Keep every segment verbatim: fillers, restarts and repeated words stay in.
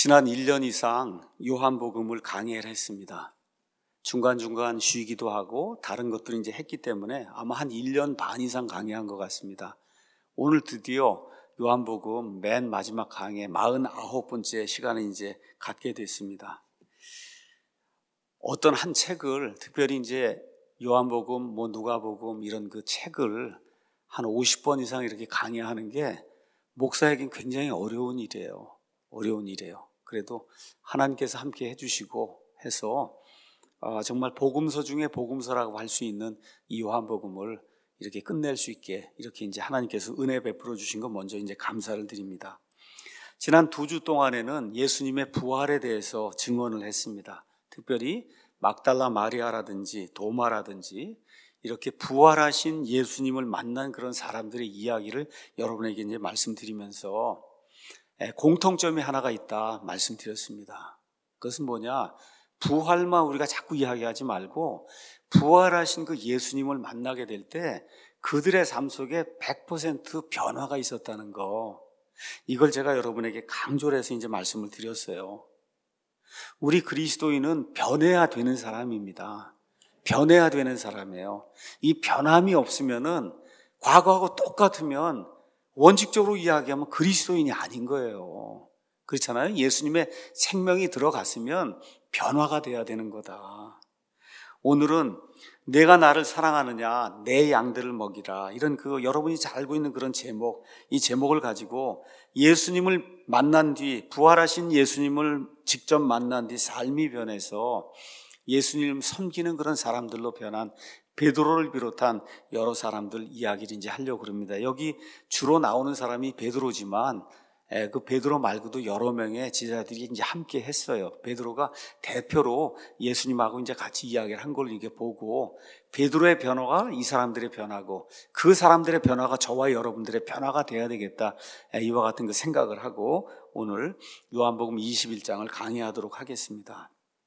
지난 일 년 이상 요한복음을 강해를 했습니다. 중간중간 쉬기도 하고 다른 것들을 이제 했기 때문에 아마 한 일 년 반 이상 강해한 것 같습니다. 오늘 드디어 요한복음 맨 마지막 강해 사십구 번째 시간을 이제 갖게 됐습니다. 어떤 한 책을 특별히 이제 요한복음, 뭐 누가복음 이런 그 책을 한 오십 번 이상 이렇게 강해하는 게 목사에겐 굉장히 어려운 일이에요. 어려운 일이에요. 그래도 하나님께서 함께 해주시고 해서 정말 복음서 중에 복음서라고 할 수 있는 이 요한복음을 이렇게 끝낼 수 있게 이렇게 이제 하나님께서 은혜 베풀어 주신 거 먼저 이제 감사를 드립니다. 지난 두 주 동안에는 예수님의 부활에 대해서 증언을 했습니다. 특별히 막달라 마리아라든지 도마라든지 이렇게 부활하신 예수님을 만난 그런 사람들의 이야기를 여러분에게 이제 말씀드리면서 공통점이 하나가 있다 말씀드렸습니다. 그것은 뭐냐? 부활만 우리가 자꾸 이야기하지 말고 부활하신 그 예수님을 만나게 될 때 그들의 삶 속에 백 퍼센트 변화가 있었다는 거, 이걸 제가 여러분에게 강조를 해서 이제 말씀을 드렸어요. 우리 그리스도인은 변해야 되는 사람입니다. 변해야 되는 사람이에요. 이 변함이 없으면은 과거하고 똑같으면 원칙적으로 이야기하면 그리스도인이 아닌 거예요. 그렇잖아요. 예수님의 생명이 들어갔으면 변화가 돼야 되는 거다. 오늘은 내가 나를 사랑하느냐, 내 양들을 먹이라, 이런 그 여러분이 잘 알고 있는 그런 제목, 이 제목을 가지고 예수님을 만난 뒤, 부활하신 예수님을 직접 만난 뒤 삶이 변해서 예수님 섬기는 그런 사람들로 변한 베드로를 비롯한 여러 사람들 이야기를 이제 하려고 합니다. 여기 주로 나오는 사람이 베드로지만 그 베드로 말고도 여러 명의 제자들이 이제 함께 했어요. 베드로가 대표로 예수님하고 이제 같이 이야기를 한 걸 이렇게 보고 베드로의 변화가 이 사람들의 변화고 그 사람들의 변화가 저와 여러분들의 변화가 돼야 되겠다, 이와 같은 그 생각을 하고 오늘 요한복음 이십일 장을 강의하도록 하겠습니다.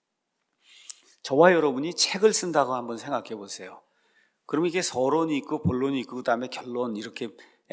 저와 여러분이 책을 쓴다고 한번 생각해 보세요. 그럼 이게 서론이 있고 본론이 있고 그다음에 결론 이렇게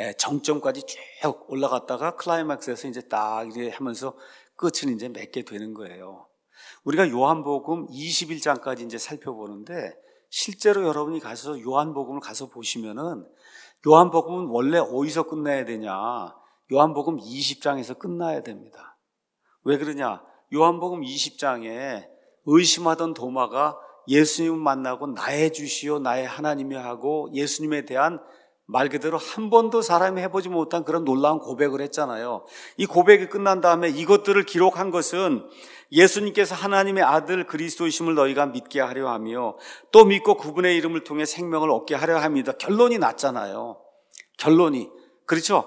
정점까지 쭉 올라갔다가 클라이막스에서 이제 딱 이렇게 하면서 끝은 이제 맺게 되는 거예요. 우리가 요한복음 이십일 장까지 이제 살펴보는데 실제로 여러분이 가서 요한복음을 가서 보시면은 요한복음은 원래 어디서 끝나야 되냐? 요한복음 이십 장에서 끝나야 됩니다. 왜 그러냐? 요한복음 이십 장에 의심하던 도마가 예수님을 만나고 나의 주시오 나의 하나님이 하고 예수님에 대한 말 그대로 한 번도 사람이 해보지 못한 그런 놀라운 고백을 했잖아요. 이 고백이 끝난 다음에 이것들을 기록한 것은 예수님께서 하나님의 아들 그리스도이심을 너희가 믿게 하려 하며 또 믿고 그분의 이름을 통해 생명을 얻게 하려 합니다. 결론이 났잖아요. 결론이. 그렇죠?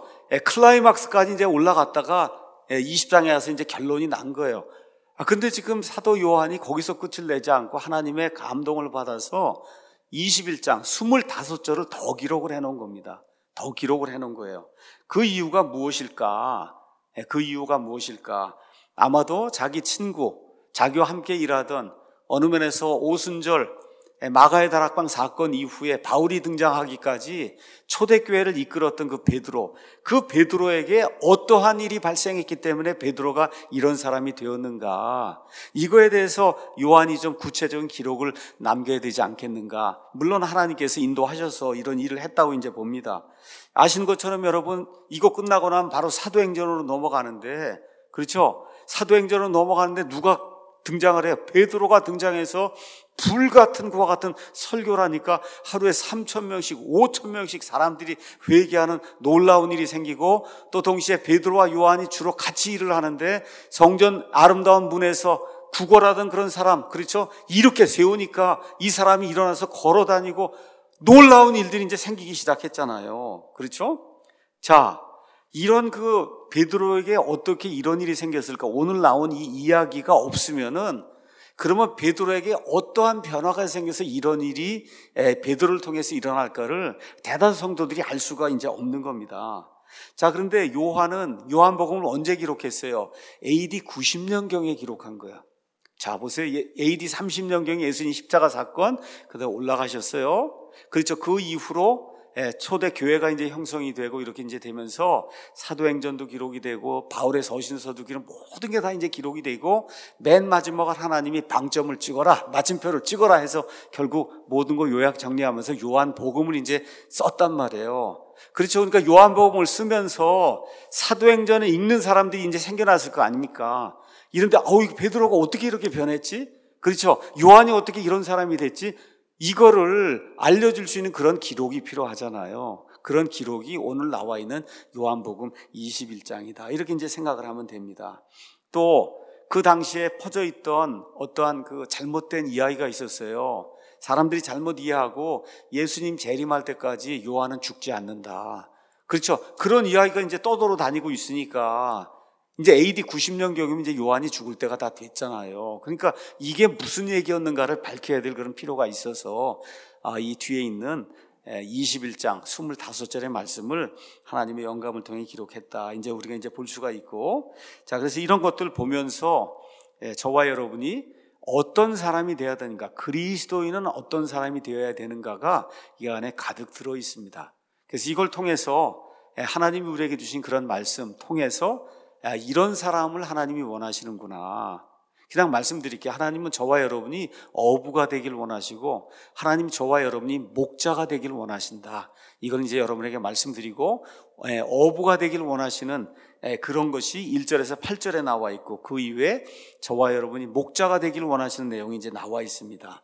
클라이막스까지 이제 올라갔다가 이십 장에 와서 이제 결론이 난 거예요. 아, 근데 지금 사도 요한이 거기서 끝을 내지 않고 하나님의 감동을 받아서 이십일 장 이십오 절을 더 기록을 해놓은 겁니다. 더 기록을 해놓은 거예요. 그 이유가 무엇일까? 그 이유가 무엇일까? 아마도 자기 친구, 자기와 함께 일하던 어느 면에서 오순절 마가의 다락방 사건 이후에 바울이 등장하기까지 초대교회를 이끌었던 그 베드로, 그 베드로에게 어떠한 일이 발생했기 때문에 베드로가 이런 사람이 되었는가, 이거에 대해서 요한이 좀 구체적인 기록을 남겨야 되지 않겠는가. 물론 하나님께서 인도하셔서 이런 일을 했다고 이제 봅니다. 아시는 것처럼 여러분, 이거 끝나고 나면 바로 사도행전으로 넘어가는데, 그렇죠? 사도행전으로 넘어가는데 누가 등장을 해요? 베드로가 등장해서 불같은 그와 같은 설교를 하니까 하루에 삼천 명씩 오천 명씩 사람들이 회개하는 놀라운 일이 생기고, 또 동시에 베드로와 요한이 주로 같이 일을 하는데 성전 아름다운 문에서 구걸하던 그런 사람, 그렇죠? 이렇게 세우니까 이 사람이 일어나서 걸어다니고 놀라운 일들이 이제 생기기 시작했잖아요. 그렇죠? 자, 이런 그 베드로에게 어떻게 이런 일이 생겼을까? 오늘 나온 이 이야기가 없으면은 그러면 베드로에게 어떠한 변화가 생겨서 이런 일이 베드로를 통해서 일어날까를 대다수 성도들이 알 수가 이제 없는 겁니다. 자, 그런데 요한은 요한복음을 언제 기록했어요? 에이디 구십 년경에 기록한 거야. 자, 보세요. 에이디 삼십 년경에 예수님 십자가 사건, 그다음에 올라가셨어요. 그렇죠. 그 이후로 예, 초대 교회가 이제 형성이 되고 이렇게 이제 되면서 사도행전도 기록이 되고 바울의 서신서도 기록, 모든 게 다 이제 기록이 되고 맨 마지막을 하나님이 방점을 찍어라, 마침표를 찍어라 해서 결국 모든 거 요약 정리하면서 요한복음을 이제 썼단 말이에요. 그렇죠. 그러니까 요한복음을 쓰면서 사도행전을 읽는 사람들이 이제 생겨났을 거 아닙니까? 이런데 어우, 베드로가 어떻게 이렇게 변했지? 그렇죠. 요한이 어떻게 이런 사람이 됐지? 이거를 알려줄 수 있는 그런 기록이 필요하잖아요. 그런 기록이 오늘 나와 있는 요한복음 이십일 장이다. 이렇게 이제 생각을 하면 됩니다. 또 그 당시에 퍼져 있던 어떠한 그 잘못된 이야기가 있었어요. 사람들이 잘못 이해하고 예수님 재림할 때까지 요한은 죽지 않는다. 그렇죠. 그런 이야기가 이제 떠돌아 다니고 있으니까 이제 에이디 구십 년경이면 이제 요한이 죽을 때가 다 됐잖아요. 그러니까 이게 무슨 얘기였는가를 밝혀야 될 그런 필요가 있어서 이 뒤에 있는 이십일 장 이십오 절의 말씀을 하나님의 영감을 통해 기록했다. 이제 우리가 이제 볼 수가 있고, 자, 그래서 이런 것들을 보면서 저와 여러분이 어떤 사람이 되어야 되는가, 그리스도인은 어떤 사람이 되어야 되는가가 이 안에 가득 들어 있습니다. 그래서 이걸 통해서 하나님이 우리에게 주신 그런 말씀 통해서 이런 사람을 하나님이 원하시는구나. 그냥 말씀드릴게요. 하나님은 저와 여러분이 어부가 되길 원하시고 하나님 저와 여러분이 목자가 되길 원하신다. 이걸 이제 여러분에게 말씀드리고, 어부가 되길 원하시는 그런 것이 일 절에서 팔 절에 나와 있고, 그 이외에 저와 여러분이 목자가 되길 원하시는 내용이 이제 나와 있습니다.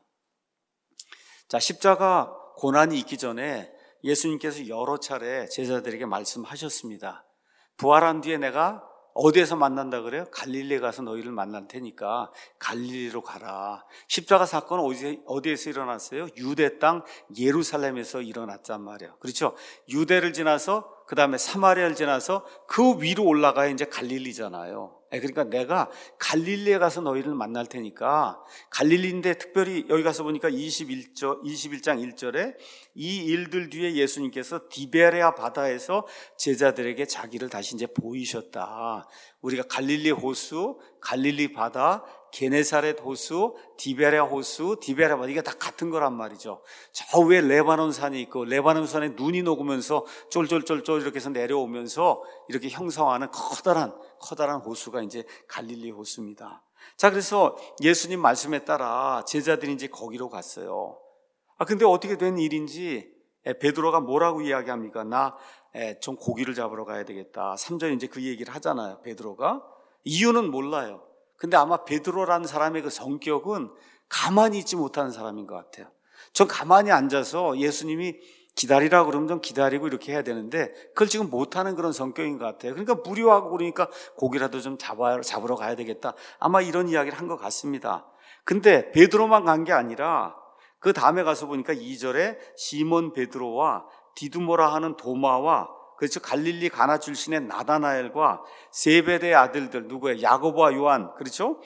자, 십자가 고난이 있기 전에 예수님께서 여러 차례 제자들에게 말씀하셨습니다. 부활한 뒤에 내가 어디에서 만난다 그래요? 갈릴리에 가서 너희를 만날 테니까 갈릴리로 가라. 십자가 사건은 어디, 어디에서 일어났어요? 유대 땅 예루살렘에서 일어났단 말이에요. 그렇죠? 유대를 지나서 그 다음에 사마리아를 지나서 그 위로 올라가야 이제 갈릴리잖아요. 그러니까 내가 갈릴리에 가서 너희를 만날 테니까, 갈릴리인데 특별히 여기 가서 보니까 이십일 절, 이십일 장 일 절에 이 일들 뒤에 예수님께서 디베레아 바다에서 제자들에게 자기를 다시 이제 보이셨다. 우리가 갈릴리 호수, 갈릴리 바다, 게네사렛 호수, 디베레아 호수, 디베레아 바다, 이게 다 같은 거란 말이죠. 저 위에 레바논 산이 있고, 레바논 산에 눈이 녹으면서 쫄쫄쫄쫄 이렇게 해서 내려오면서 이렇게 형성하는 커다란 커다란 호수가 이제 갈릴리 호수입니다. 자, 그래서 예수님 말씀에 따라 제자들이 이제 거기로 갔어요. 아, 근데 어떻게 된 일인지 베드로가 뭐라고 이야기합니까? 나 좀 고기를 잡으러 가야 되겠다. 삼 절에 이제 그 얘기를 하잖아요, 베드로가. 이유는 몰라요. 근데 아마 베드로라는 사람의 그 성격은 가만히 있지 못하는 사람인 것 같아요. 전 가만히 앉아서 예수님이 기다리라 그러면 좀 기다리고 이렇게 해야 되는데 그걸 지금 못하는 그런 성격인 것 같아요. 그러니까 무료하고 그러니까 고기라도 좀 잡아, 잡으러 가야 되겠다. 아마 이런 이야기를 한 것 같습니다. 근데 베드로만 간 게 아니라 그 다음에 가서 보니까 이 절에 시몬 베드로와 디두모라 하는 도마와, 그렇죠, 갈릴리 가나 출신의 나다나엘과 세베대의 아들들, 누구예요? 야고보와 요한, 그렇죠?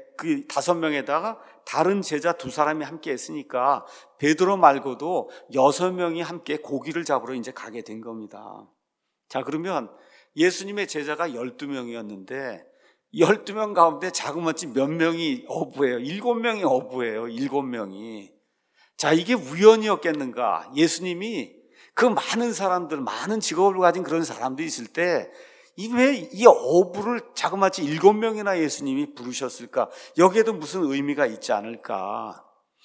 그 다섯 명에다가 다른 제자 두 사람이 함께 했으니까 베드로 말고도 여섯 명이 함께 고기를 잡으러 이제 가게 된 겁니다. 자, 그러면 예수님의 제자가 열두 명이었는데 열두 명 가운데 자그마치 몇 명이 어부예요? 일곱 명이 어부예요. 일곱 명이. 자, 이게 우연이었겠는가? 예수님이 그 많은 사람들, 많은 직업을 가진 그런 사람들이 있을 때 왜 이 어부를 자그마치 일곱 명이나 예수님이 부르셨을까? 여기에도 무슨 의미가 있지 않을까?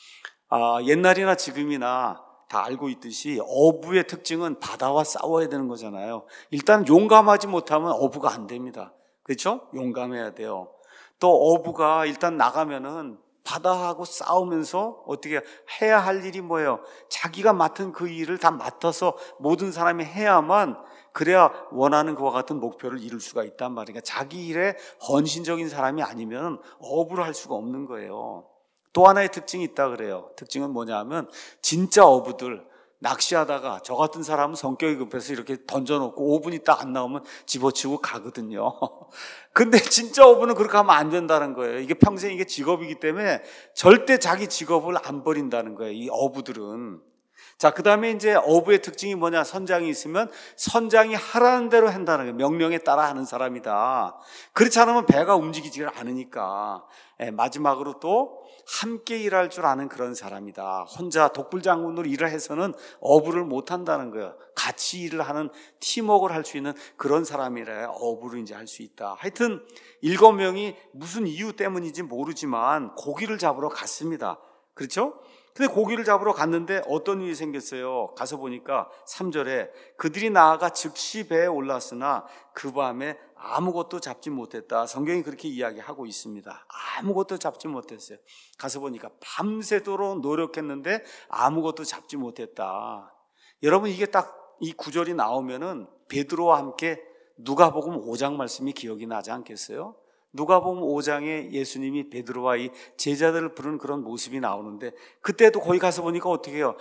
아, 옛날이나 지금이나 다 알고 있듯이 어부의 특징은 바다와 싸워야 되는 거잖아요. 일단 용감하지 못하면 어부가 안 됩니다. 그렇죠? 용감해야 돼요. 또 어부가 일단 나가면은 바다하고 싸우면서 어떻게 해야 할 일이 뭐예요? 자기가 맡은 그 일을 다 맡아서 모든 사람이 해야만, 그래야 원하는 그와 같은 목표를 이룰 수가 있단 말이에요. 자기 일에 헌신적인 사람이 아니면 어부를 할 수가 없는 거예요. 또 하나의 특징이 있다 그래요. 특징은 뭐냐 하면 진짜 어부들, 낚시하다가 저 같은 사람은 성격이 급해서 이렇게 던져놓고 오 분 있다 안 나오면 집어치우고 가거든요. 근데 진짜 어부는 그렇게 하면 안 된다는 거예요. 이게 평생 이게 직업이기 때문에 절대 자기 직업을 안 버린다는 거예요, 이 어부들은. 자, 그 다음에 이제 어부의 특징이 뭐냐? 선장이 있으면 선장이 하라는 대로 한다는 거예요. 명령에 따라 하는 사람이다. 그렇지 않으면 배가 움직이지 않으니까. 예, 마지막으로 또 함께 일할 줄 아는 그런 사람이다. 혼자 독불장군으로 일을 해서는 어부를 못 한다는 거예요. 같이 일을 하는 팀워크를 할 수 있는 그런 사람이라 어부를 이제 할 수 있다. 하여튼 일곱 명이 무슨 이유 때문인지 모르지만 고기를 잡으러 갔습니다. 그렇죠? 근데 고기를 잡으러 갔는데 어떤 일이 생겼어요? 가서 보니까 삼 절에 그들이 나아가 즉시 배에 올랐으나 그 밤에 아무것도 잡지 못했다. 성경이 그렇게 이야기하고 있습니다. 아무것도 잡지 못했어요. 가서 보니까 밤새도록 노력했는데 아무것도 잡지 못했다. 여러분, 이게 딱 이 구절이 나오면은 베드로와 함께 누가복음 오 장 말씀이 기억이 나지 않겠어요? 누가복음 오 장에 예수님이 베드로와 이 제자들을 부르는 그런 모습이 나오는데, 그때도 거기 가서 보니까 어떻게 해요?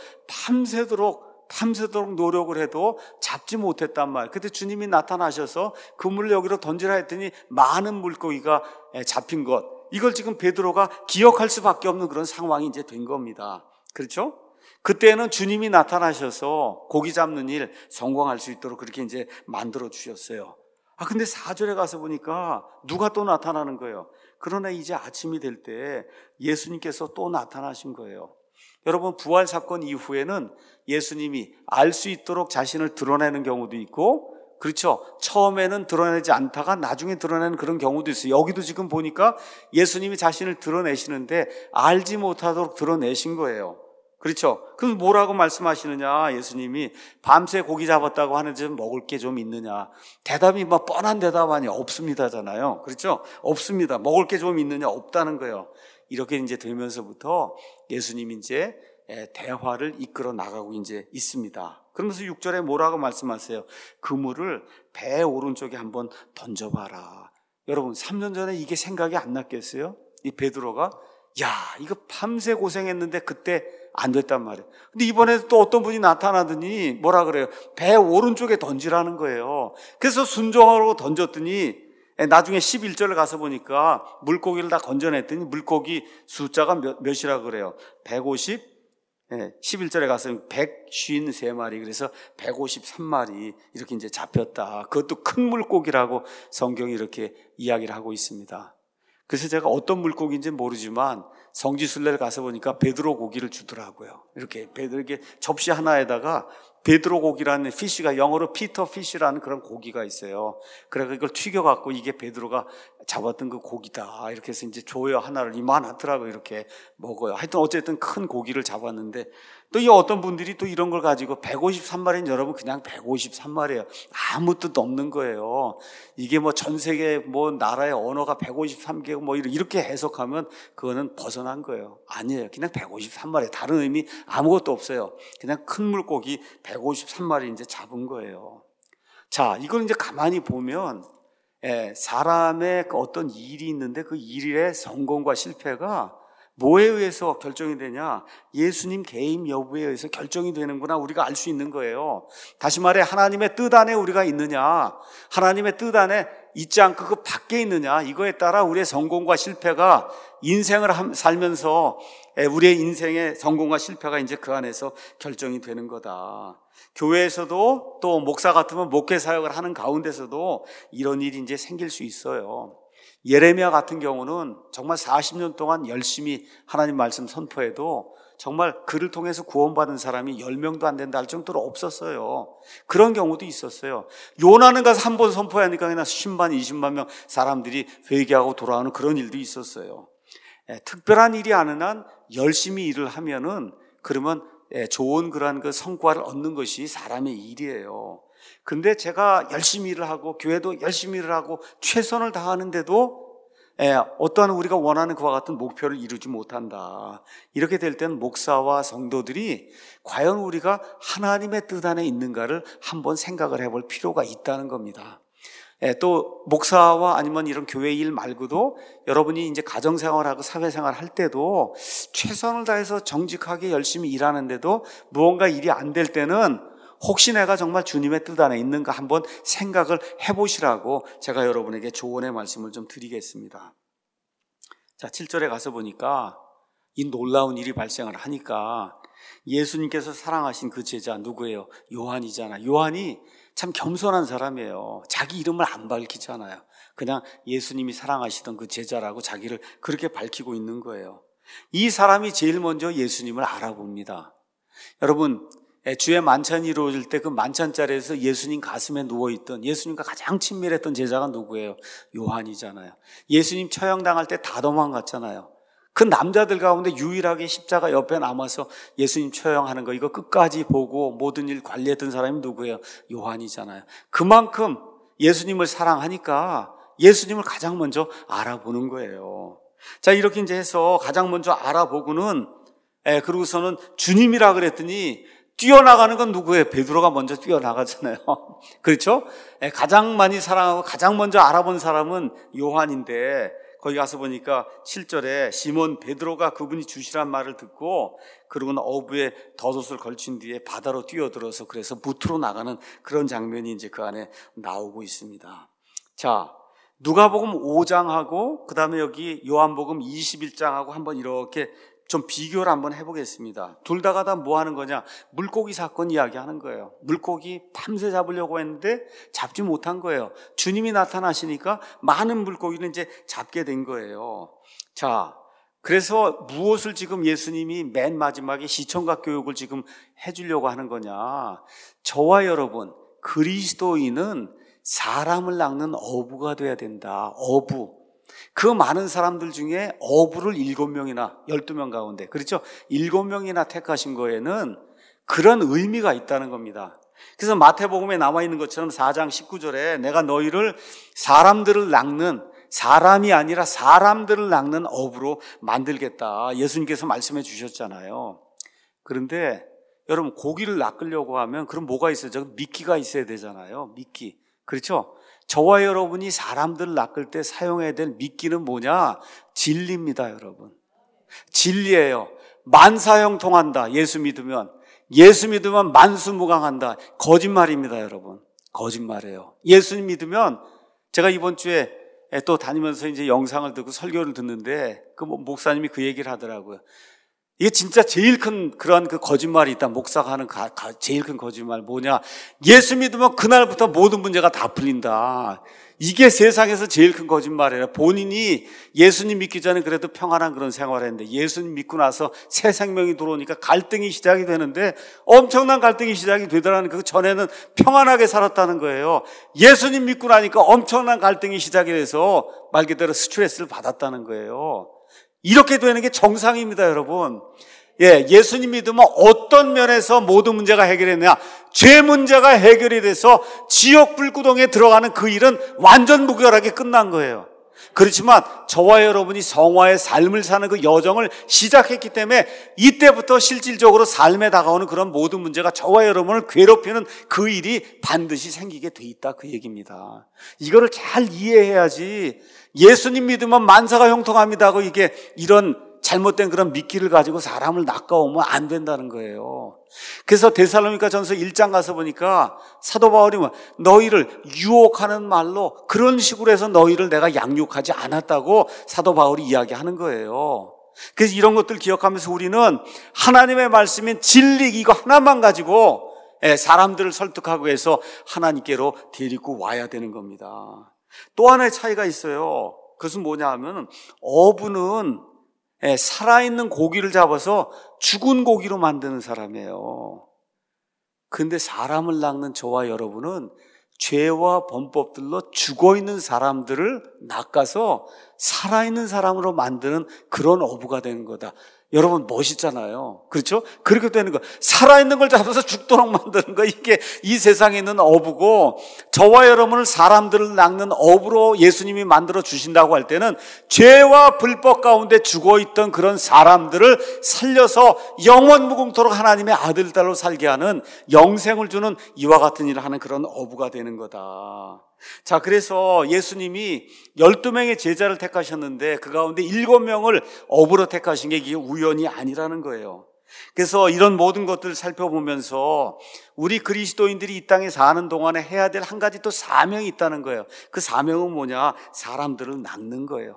밤새도록 밤새도록 노력을 해도 잡지 못했단 말이에요. 그때 주님이 나타나셔서 그물을 여기로 던지라 했더니 많은 물고기가 잡힌 것, 이걸 지금 베드로가 기억할 수밖에 없는 그런 상황이 이제 된 겁니다. 그렇죠? 그때는 주님이 나타나셔서 고기 잡는 일 성공할 수 있도록 그렇게 이제 만들어 주셨어요. 아, 근데 사 절에 가서 보니까 누가 또 나타나는 거예요. 그러나 이제 아침이 될 때 예수님께서 또 나타나신 거예요. 여러분, 부활 사건 이후에는 예수님이 알 수 있도록 자신을 드러내는 경우도 있고, 그렇죠, 처음에는 드러내지 않다가 나중에 드러내는 그런 경우도 있어요. 여기도 지금 보니까 예수님이 자신을 드러내시는데 알지 못하도록 드러내신 거예요. 그렇죠? 그럼 뭐라고 말씀하시느냐? 예수님이 밤새 고기 잡았다고 하는데 먹을 게 좀 있느냐? 대답이 뭐 뻔한 대답 아니야. 없습니다잖아요. 그렇죠? 없습니다. 먹을 게 좀 있느냐? 없다는 거예요. 이렇게 이제 되면서부터 예수님이 이제 대화를 이끌어 나가고 이제 있습니다. 그러면서 육 절에 뭐라고 말씀하세요? 그물을 배 오른쪽에 한번 던져봐라. 여러분, 삼 년 전에 이게 생각이 안 났겠어요? 이 베드로가 야, 이거 밤새 고생했는데 그때 안 됐단 말이에요. 근데 이번에 또 어떤 분이 나타나더니 뭐라 그래요? 배 오른쪽에 던지라는 거예요. 그래서 순종하고 던졌더니 나중에 십일 절에 가서 보니까 물고기를 다 건져냈더니 물고기 숫자가 몇, 몇이라 그래요? 백오십, 예, 십일 절에 가서 백오십삼 마리, 그래서 백오십삼 마리 이렇게 이제 잡혔다. 그것도 큰 물고기라고 성경이 이렇게 이야기를 하고 있습니다. 그래서 제가 어떤 물고기인지 모르지만 성지순례를 가서 보니까 베드로 고기를 주더라고요. 이렇게 베드로, 이렇게 접시 하나에다가 베드로 고기라는 피쉬가, 영어로 피터 피쉬라는 그런 고기가 있어요. 그래서 이걸 튀겨갖고 이게 베드로가 잡았던 그 고기다. 이렇게 해서 이제 줘요. 하나를 이만하더라고요. 이렇게 먹어요. 하여튼 어쨌든 큰 고기를 잡았는데, 또 이 어떤 분들이 또 이런 걸 가지고 백오십삼 마리는 여러분 그냥 백오십삼 마리예요. 아무 뜻 없는 거예요. 이게 뭐 전 세계 뭐 나라의 언어가 백오십삼 개고 뭐 이렇게 해석하면 그거는 벗어난 거예요. 아니에요. 그냥 백오십삼 마리. 다른 의미 아무것도 없어요. 그냥 큰 물고기 백오십삼 마리 이제 잡은 거예요. 자, 이걸 이제 가만히 보면, 예, 사람의 그 어떤 일이 있는데 그 일의 성공과 실패가 뭐에 의해서 결정이 되냐? 예수님 개임 여부에 의해서 결정이 되는구나, 우리가 알 수 있는 거예요. 다시 말해, 하나님의 뜻 안에 우리가 있느냐, 하나님의 뜻 안에 있지 않고 그 밖에 있느냐, 이거에 따라 우리의 성공과 실패가, 인생을 살면서 우리의 인생의 성공과 실패가 이제 그 안에서 결정이 되는 거다. 교회에서도 또 목사 같으면 목회 사역을 하는 가운데서도 이런 일이 이제 생길 수 있어요. 예레미야 같은 경우는 정말 사십 년 동안 열심히 하나님 말씀 선포해도 정말 그를 통해서 구원받은 사람이 열 명도 안 된다 할 정도로 없었어요. 그런 경우도 있었어요. 요나는 가서 한 번 선포하니까 그냥 십만, 이십만 명 사람들이 회개하고 돌아오는 그런 일도 있었어요. 예, 특별한 일이 아닌 한 열심히 일을 하면은, 그러면 예, 좋은 그러한 그 성과를 얻는 것이 사람의 일이에요. 근데 제가 열심히 일을 하고 교회도 열심히 일을 하고 최선을 다하는데도 예, 어떠한 우리가 원하는 그와 같은 목표를 이루지 못한다. 이렇게 될 때는 목사와 성도들이 과연 우리가 하나님의 뜻 안에 있는가를 한번 생각을 해볼 필요가 있다는 겁니다. 예, 또 목사와 아니면 이런 교회 일 말고도 여러분이 이제 가정생활하고 사회생활 할 때도 최선을 다해서 정직하게 열심히 일하는데도 무언가 일이 안 될 때는 혹시 내가 정말 주님의 뜻 안에 있는가 한번 생각을 해보시라고 제가 여러분에게 조언의 말씀을 좀 드리겠습니다. 자, 칠 절에 가서 보니까 이 놀라운 일이 발생을 하니까 예수님께서 사랑하신 그 제자 누구예요? 요한이잖아. 요한이 참 겸손한 사람이에요. 자기 이름을 안 밝히잖아요. 그냥 예수님이 사랑하시던 그 제자라고 자기를 그렇게 밝히고 있는 거예요. 이 사람이 제일 먼저 예수님을 알아봅니다. 여러분, 주의 만찬이 이루어질 때 그 만찬 자리에서 예수님 가슴에 누워있던, 예수님과 가장 친밀했던 제자가 누구예요? 요한이잖아요. 예수님 처형당할 때 다 도망갔잖아요. 그 남자들 가운데 유일하게 십자가 옆에 남아서 예수님 처형하는 거 이거 끝까지 보고 모든 일 관리했던 사람이 누구예요? 요한이잖아요. 그만큼 예수님을 사랑하니까 예수님을 가장 먼저 알아보는 거예요. 자, 이렇게 이제 해서 가장 먼저 알아보고는, 예, 그러고서는 주님이라 그랬더니 뛰어나가는 건 누구예요? 베드로가 먼저 뛰어나가잖아요. 그렇죠? 예, 가장 많이 사랑하고 가장 먼저 알아본 사람은 요한인데, 거기 가서 보니까 칠 절에 시몬 베드로가 그분이 주시란 말을 듣고 그러고는 어부에 덧옷을 걸친 뒤에 바다로 뛰어들어서 그래서 무트로 나가는 그런 장면이 이제 그 안에 나오고 있습니다. 자, 누가복음 오 장하고 그 다음에 여기 요한복음 이십일 장하고 한번 이렇게 좀 비교를 한번 해보겠습니다. 둘 다가 다 뭐 하는 거냐? 물고기 사건 이야기하는 거예요. 물고기 밤새 잡으려고 했는데 잡지 못한 거예요. 주님이 나타나시니까 많은 물고기를 이제 잡게 된 거예요. 자, 그래서 무엇을 지금 예수님이 맨 마지막에 시청각 교육을 지금 해주려고 하는 거냐? 저와 여러분, 그리스도인은 사람을 낚는 어부가 돼야 된다. 어부. 그 많은 사람들 중에 어부를 일곱 명이나 열두 명 가운데, 그렇죠? 일곱 명이나 택하신 거에는 그런 의미가 있다는 겁니다. 그래서 마태복음에 나와 있는 것처럼 사 장 십구 절에 내가 너희를 사람들을 낚는, 사람이 아니라 사람들을 낚는 어부로 만들겠다. 예수님께서 말씀해 주셨잖아요. 그런데 여러분, 고기를 낚으려고 하면 그럼 뭐가 있어요? 저 미끼가 있어야 되잖아요. 미끼. 그렇죠? 저와 여러분이 사람들을 낚을 때 사용해야 될 미끼는 뭐냐? 진리입니다, 여러분. 진리예요. 만사형통한다. 예수 믿으면. 예수 믿으면 만수무강한다. 거짓말입니다, 여러분. 거짓말이에요. 예수님 믿으면, 제가 이번 주에 또 다니면서 이제 영상을 듣고 설교를 듣는데 그 목사님이 그 얘기를 하더라고요. 이게 진짜 제일 큰 그런 그 거짓말이 있다. 목사가 하는 가, 가, 제일 큰 거짓말 뭐냐? 예수 믿으면 그날부터 모든 문제가 다 풀린다. 이게 세상에서 제일 큰 거짓말이에요. 본인이 예수님 믿기 전에 그래도 평안한 그런 생활을 했는데 예수님 믿고 나서 새 생명이 들어오니까 갈등이 시작이 되는데 엄청난 갈등이 시작이 되더라는 그 전에는 평안하게 살았다는 거예요. 예수님 믿고 나니까 엄청난 갈등이 시작이 돼서 말 그대로 스트레스를 받았다는 거예요. 이렇게 되는 게 정상입니다, 여러분. 예, 예수님 믿으면 어떤 면에서 모든 문제가 해결했느냐? 죄 문제가 해결이 돼서 지옥 불구덩이에 들어가는 그 일은 완전 무결하게 끝난 거예요. 그렇지만 저와 여러분이 성화의 삶을 사는 그 여정을 시작했기 때문에 이때부터 실질적으로 삶에 다가오는 그런 모든 문제가 저와 여러분을 괴롭히는 그 일이 반드시 생기게 돼 있다, 그 얘기입니다. 이거를 잘 이해해야지 예수님 믿으면 만사가 형통합니다 하고 이게 이런 잘못된 그런 미끼를 가지고 사람을 낚아오면 안 된다는 거예요. 그래서 데살로니가 전서 일 장 가서 보니까 사도 바울이 뭐 너희를 유혹하는 말로 그런 식으로 해서 너희를 내가 양육하지 않았다고 사도 바울이 이야기하는 거예요. 그래서 이런 것들 기억하면서 우리는 하나님의 말씀인 진리 이거 하나만 가지고 사람들을 설득하고 해서 하나님께로 데리고 와야 되는 겁니다. 또 하나의 차이가 있어요. 그것은 뭐냐 하면 어부는 살아있는 고기를 잡아서 죽은 고기로 만드는 사람이에요. 그런데 사람을 낚는 저와 여러분은 죄와 범법들로 죽어있는 사람들을 낚아서 살아있는 사람으로 만드는 그런 어부가 되는 거다. 여러분 멋있잖아요. 그렇죠? 그렇게 되는 거. 살아있는 걸 잡아서 죽도록 만드는 거. 이게 이 세상에 있는 어부고, 저와 여러분을 사람들을 낚는 어부로 예수님이 만들어 주신다고 할 때는 죄와 불법 가운데 죽어있던 그런 사람들을 살려서 영원 무궁토록 하나님의 아들 딸로 살게 하는, 영생을 주는 이와 같은 일을 하는 그런 어부가 되는 거다. 자, 그래서 예수님이 열두 명의 제자를 택하셨는데 그 가운데 일곱 명을 어부로 택하신 게 이게 우연이 아니라는 거예요. 그래서 이런 모든 것들을 살펴보면서 우리 그리스도인들이 이 땅에 사는 동안에 해야 될 한 가지 또 사명이 있다는 거예요. 그 사명은 뭐냐? 사람들을 낚는 거예요.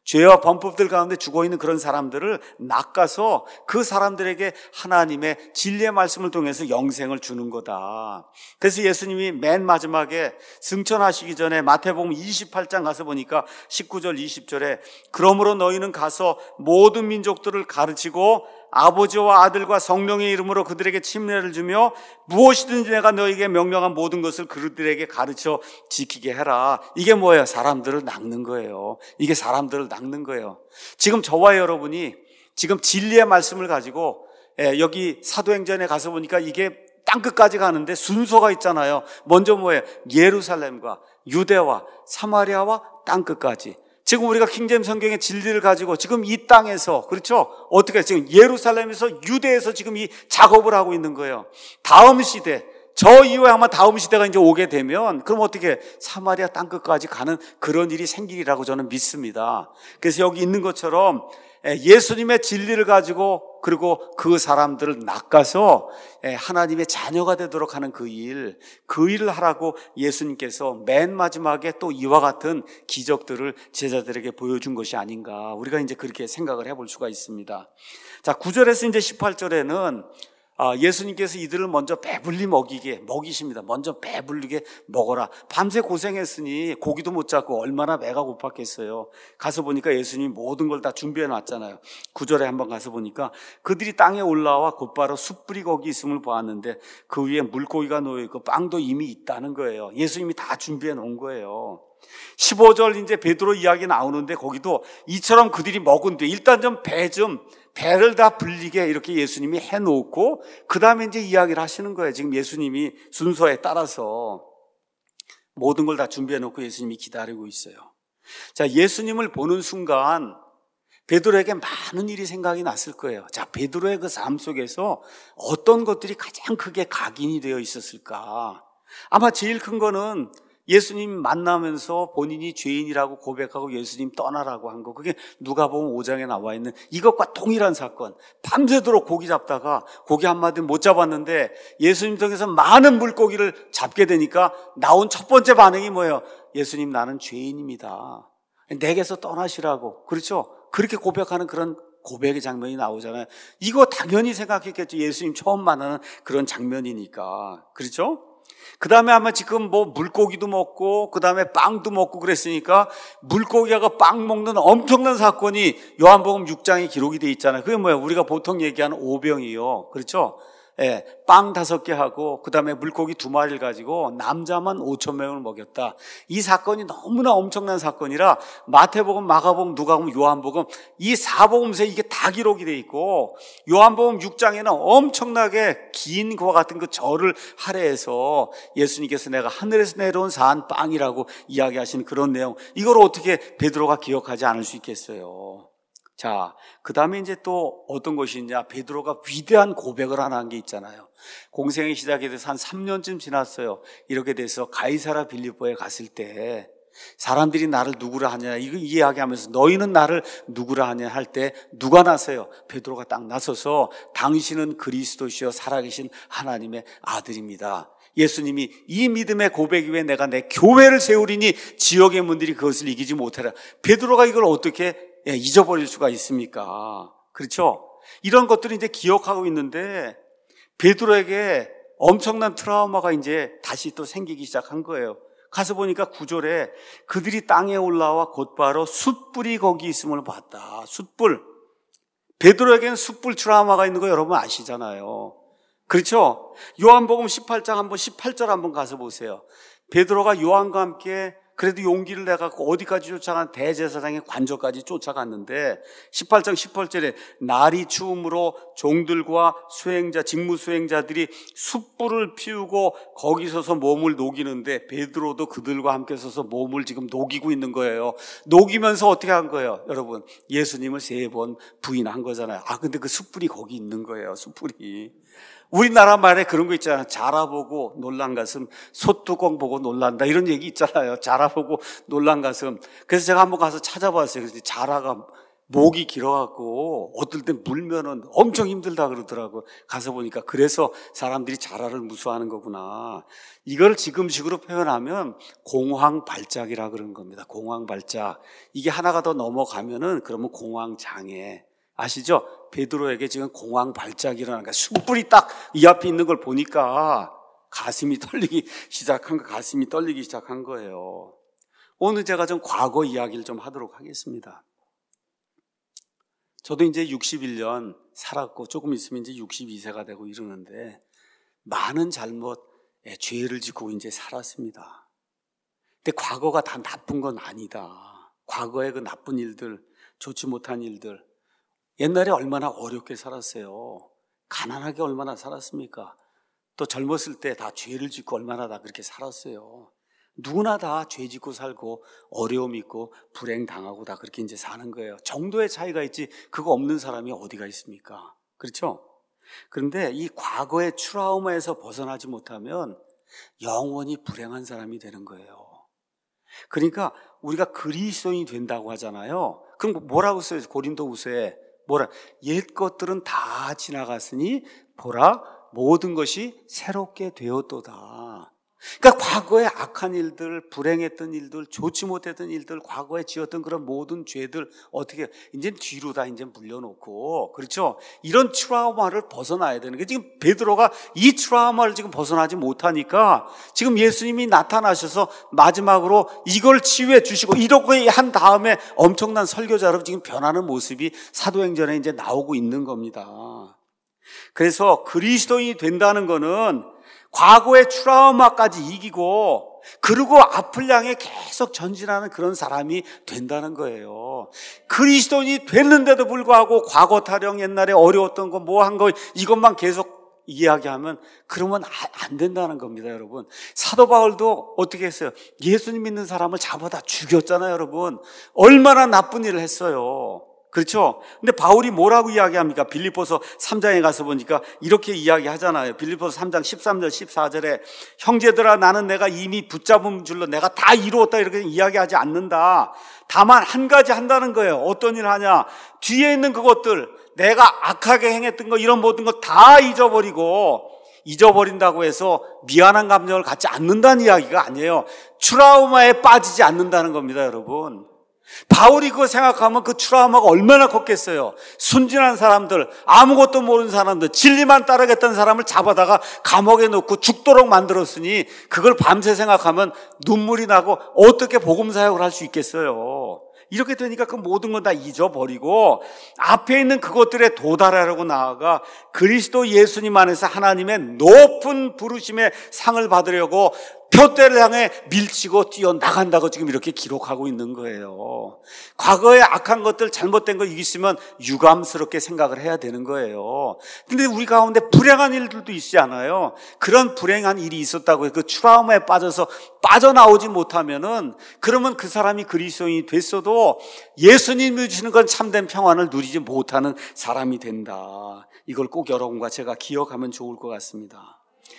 죄와 범법들 가운데 죽어있는 그런 사람들을 낚아서 그 사람들에게 하나님의 진리의 말씀을 통해서 영생을 주는 거다. 그래서 예수님이 맨 마지막에 승천하시기 전에 마태복음 이십팔 장 가서 보니까 십구 절 이십 절에 그러므로 너희는 가서 모든 민족들을 가르치고 아버지와 아들과 성령의 이름으로 그들에게 침례를 주며 무엇이든지 내가 너희에게 명령한 모든 것을 그들에게 가르쳐 지키게 해라. 이게 뭐예요? 사람들을 낚는 거예요. 이게 사람들을 낚는 거예요. 지금 저와 여러분이 지금 진리의 말씀을 가지고 여기 사도행전에 가서 보니까 이게 땅끝까지 가는데 순서가 있잖아요. 먼저 뭐예요? 예루살렘과 유대와 사마리아와 땅끝까지. 지금 우리가 킹제임 성경의 진리를 가지고 지금 이 땅에서, 그렇죠? 어떻게 지금 예루살렘에서 유대에서 지금 이 작업을 하고 있는 거예요. 다음 시대, 저 이후에 아마 다음 시대가 이제 오게 되면 그럼 어떻게 사마리아 땅끝까지 가는 그런 일이 생기리라고 저는 믿습니다. 그래서 여기 있는 것처럼 예수님의 진리를 가지고 그리고 그 사람들을 낚아서 하나님의 자녀가 되도록 하는 그 일, 그 일을 하라고 예수님께서 맨 마지막에 또 이와 같은 기적들을 제자들에게 보여준 것이 아닌가, 우리가 이제 그렇게 생각을 해볼 수가 있습니다. 자, 구 절에서 이제 십팔 절에는 예수님께서 이들을 먼저 배불리 먹이게 먹이십니다. 먼저 배불리게 먹어라. 밤새 고생했으니 고기도 못 잡고 얼마나 배가 고팠겠어요. 가서 보니까 예수님이 모든 걸 다 준비해 놨잖아요. 구 절에 한번 가서 보니까 그들이 땅에 올라와 곧바로 숯불이 거기 있음을 보았는데 그 위에 물고기가 놓여 있고 빵도 이미 있다는 거예요. 예수님이 다 준비해 놓은 거예요. 십오 절 이제 베드로 이야기 나오는데 거기도 이처럼 그들이 먹은 뒤 일단 좀 배 좀 배를 다 불리게 이렇게 예수님이 해놓고 그 다음에 이제 이야기를 하시는 거예요. 지금 예수님이 순서에 따라서 모든 걸 다 준비해놓고 예수님이 기다리고 있어요. 자, 예수님을 보는 순간 베드로에게 많은 일이 생각이 났을 거예요. 자, 베드로의 그 삶 속에서 어떤 것들이 가장 크게 각인이 되어 있었을까? 아마 제일 큰 거는 예수님 만나면서 본인이 죄인이라고 고백하고 예수님 떠나라고 한 거, 그게 누가복음 오 장에 나와 있는 이것과 동일한 사건. 밤새도록 고기 잡다가 고기 한 마디 못 잡았는데 예수님 통해서 많은 물고기를 잡게 되니까 나온 첫 번째 반응이 뭐예요? 예수님, 나는 죄인입니다. 내게서 떠나시라고. 그렇죠? 그렇게 고백하는 그런 고백의 장면이 나오잖아요. 이거 당연히 생각했겠죠. 예수님 처음 만나는 그런 장면이니까. 그렇죠? 그 다음에 아마 지금 뭐 물고기도 먹고 그 다음에 빵도 먹고 그랬으니까 물고기하고 빵 먹는 엄청난 사건이 요한복음 육 장에 기록이 돼 있잖아요. 그게 뭐예요? 우리가 보통 얘기하는 오병이요. 그렇죠? 예, 빵 다섯 개 하고 그 다음에 물고기 두 마리를 가지고 남자만 오천 명을 먹였다. 이 사건이 너무나 엄청난 사건이라 마태복음, 마가복음, 누가복음, 요한복음 이 사복음서에 이게 다 기록이 돼 있고 요한복음 육 장에는 엄청나게 긴 그와 같은 그 절을 할애해서 예수님께서 내가 하늘에서 내려온 산 빵이라고 이야기하시는 그런 내용, 이걸 어떻게 베드로가 기억하지 않을 수 있겠어요? 자, 그 다음에 이제 또 어떤 것이 있냐, 베드로가 위대한 고백을 하나 한 게 있잖아요. 공생의 시작에 대해서 한 삼 년쯤 지났어요. 이렇게 돼서 가이사라 빌립보에 갔을 때 사람들이 나를 누구라 하냐 이거 이야기하면서 너희는 나를 누구라 하냐 할 때 누가 나서요? 베드로가 딱 나서서 당신은 그리스도시요 살아계신 하나님의 아들입니다. 예수님이 이 믿음의 고백 위에 내가 내 교회를 세우리니 지옥의 문들이 그것을 이기지 못하라. 베드로가 이걸 어떻게 예, 잊어버릴 수가 있습니까? 그렇죠? 이런 것들을 이제 기억하고 있는데 베드로에게 엄청난 트라우마가 이제 다시 또 생기기 시작한 거예요. 가서 보니까 구 절에 그들이 땅에 올라와 곧바로 숯불이 거기 있음을 봤다. 숯불. 베드로에게는 숯불 트라우마가 있는 거 여러분 아시잖아요. 그렇죠? 요한복음 십팔 장 한번 십팔 절 한번 가서 보세요. 베드로가 요한과 함께 그래도 용기를 내갖고 어디까지 쫓아간 대제사장의 관저까지 쫓아갔는데 십팔 장 십팔 절에 날이 추움으로 종들과 수행자, 직무 수행자들이 숯불을 피우고 거기 서서 몸을 녹이는데 베드로도 그들과 함께 서서 몸을 지금 녹이고 있는 거예요. 녹이면서 어떻게 한 거예요? 여러분, 예수님을 세 번 부인한 거잖아요. 아, 근데 그 숯불이 거기 있는 거예요. 숯불이. 우리나라 말에 그런 거 있잖아요. 자라보고 놀란 가슴, 소뚜껑 보고 놀란다. 이런 얘기 있잖아요. 자라보고 놀란 가슴. 그래서 제가 한번 가서 찾아봤어요. 그래서 자라가 목이 길어갖고 어떨 땐 물면은 엄청 힘들다 그러더라고. 가서 보니까 그래서 사람들이 자라를 무서워하는 거구나. 이걸 지금식으로 표현하면 공황발작이라 그러는 겁니다. 공황발작. 이게 하나가 더 넘어가면은 그러면 공황장애. 아시죠? 베드로에게 지금 공황발작이라는 거야. 숯불이 딱 이 앞에 있는 걸 보니까 가슴이 떨리기 시작한 거, 가슴이 떨리기 시작한 거예요. 오늘 제가 좀 과거 이야기를 좀 하도록 하겠습니다. 저도 이제 육십일 년 살았고 조금 있으면 이제 육십이 세가 되고 이러는데 많은 잘못, 죄를 짓고 이제 살았습니다. 근데 과거가 다 나쁜 건 아니다. 과거의 그 나쁜 일들, 좋지 못한 일들, 옛날에 얼마나 어렵게 살았어요. 가난하게 얼마나 살았습니까? 또 젊었을 때 다 죄를 짓고 얼마나 다 그렇게 살았어요. 누구나 다 죄 짓고 살고 어려움 있고 불행 당하고 다 그렇게 이제 사는 거예요. 정도의 차이가 있지 그거 없는 사람이 어디가 있습니까? 그렇죠? 그런데 이 과거의 트라우마에서 벗어나지 못하면 영원히 불행한 사람이 되는 거예요. 그러니까 우리가 그리스도인이 된다고 하잖아요. 그럼 뭐라고 써요? 고린도후서에 뭐라? 옛 것들은 다 지나갔으니 보라 모든 것이 새롭게 되었도다. 그러니까 과거의 악한 일들, 불행했던 일들, 좋지 못했던 일들, 과거에 지었던 그런 모든 죄들 어떻게 이제 뒤로 다 이제 물려놓고, 그렇죠? 이런 트라우마를 벗어나야 되는 게 지금 베드로가 이 트라우마를 지금 벗어나지 못하니까 지금 예수님이 나타나셔서 마지막으로 이걸 치유해 주시고 이렇게 한 다음에 엄청난 설교자로 지금 변하는 모습이 사도행전에 이제 나오고 있는 겁니다. 그래서 그리스도인이 된다는 거는 과거의 트라우마까지 이기고 그리고 앞을 향해 계속 전진하는 그런 사람이 된다는 거예요. 그리스도인이 됐는데도 불구하고 과거 타령, 옛날에 어려웠던 거 뭐 한 거 이것만 계속 이야기하면 그러면 안 된다는 겁니다, 여러분. 사도 바울도 어떻게 했어요? 예수님 믿는 사람을 잡아다 죽였잖아요, 여러분. 얼마나 나쁜 일을 했어요. 그렇죠? 근데 바울이 뭐라고 이야기합니까? 빌립보서 삼 장에 가서 보니까 이렇게 이야기하잖아요. 빌립보서 삼 장 십삼 절 십사 절에 형제들아 나는 내가 이미 붙잡은 줄로 내가 다 이루었다 이렇게 이야기하지 않는다. 다만 한 가지 한다는 거예요. 어떤 일 하냐? 뒤에 있는 그것들 내가 악하게 행했던 거 이런 모든 거 다 잊어버리고 잊어버린다고 해서 미안한 감정을 갖지 않는다는 이야기가 아니에요. 트라우마에 빠지지 않는다는 겁니다, 여러분. 바울이 그거 생각하면 그 트라우마가 얼마나 컸겠어요. 순진한 사람들, 아무것도 모르는 사람들, 진리만 따르겠다는 사람을 잡아다가 감옥에 넣고 죽도록 만들었으니 그걸 밤새 생각하면 눈물이 나고 어떻게 복음 사역을 할 수 있겠어요. 이렇게 되니까 그 모든 건 다 잊어버리고 앞에 있는 그것들에 도달하려고 나아가 그리스도 예수님 안에서 하나님의 높은 부르심의 상을 받으려고 표대를 향해 밀치고 뛰어나간다고 지금 이렇게 기록하고 있는 거예요. 과거의 악한 것들, 잘못된 거 있으면 유감스럽게 생각을 해야 되는 거예요. 근데 우리 가운데 불행한 일들도 있지 않아요? 그런 불행한 일이 있었다고 해서 그 트라우마에 빠져서 빠져나오지 못하면은 그러면 그 사람이 그리스도인이 됐어도 예수님이 주시는 건 참된 평안을 누리지 못하는 사람이 된다. 이걸 꼭 여러분과 제가 기억하면 좋을 것 같습니다.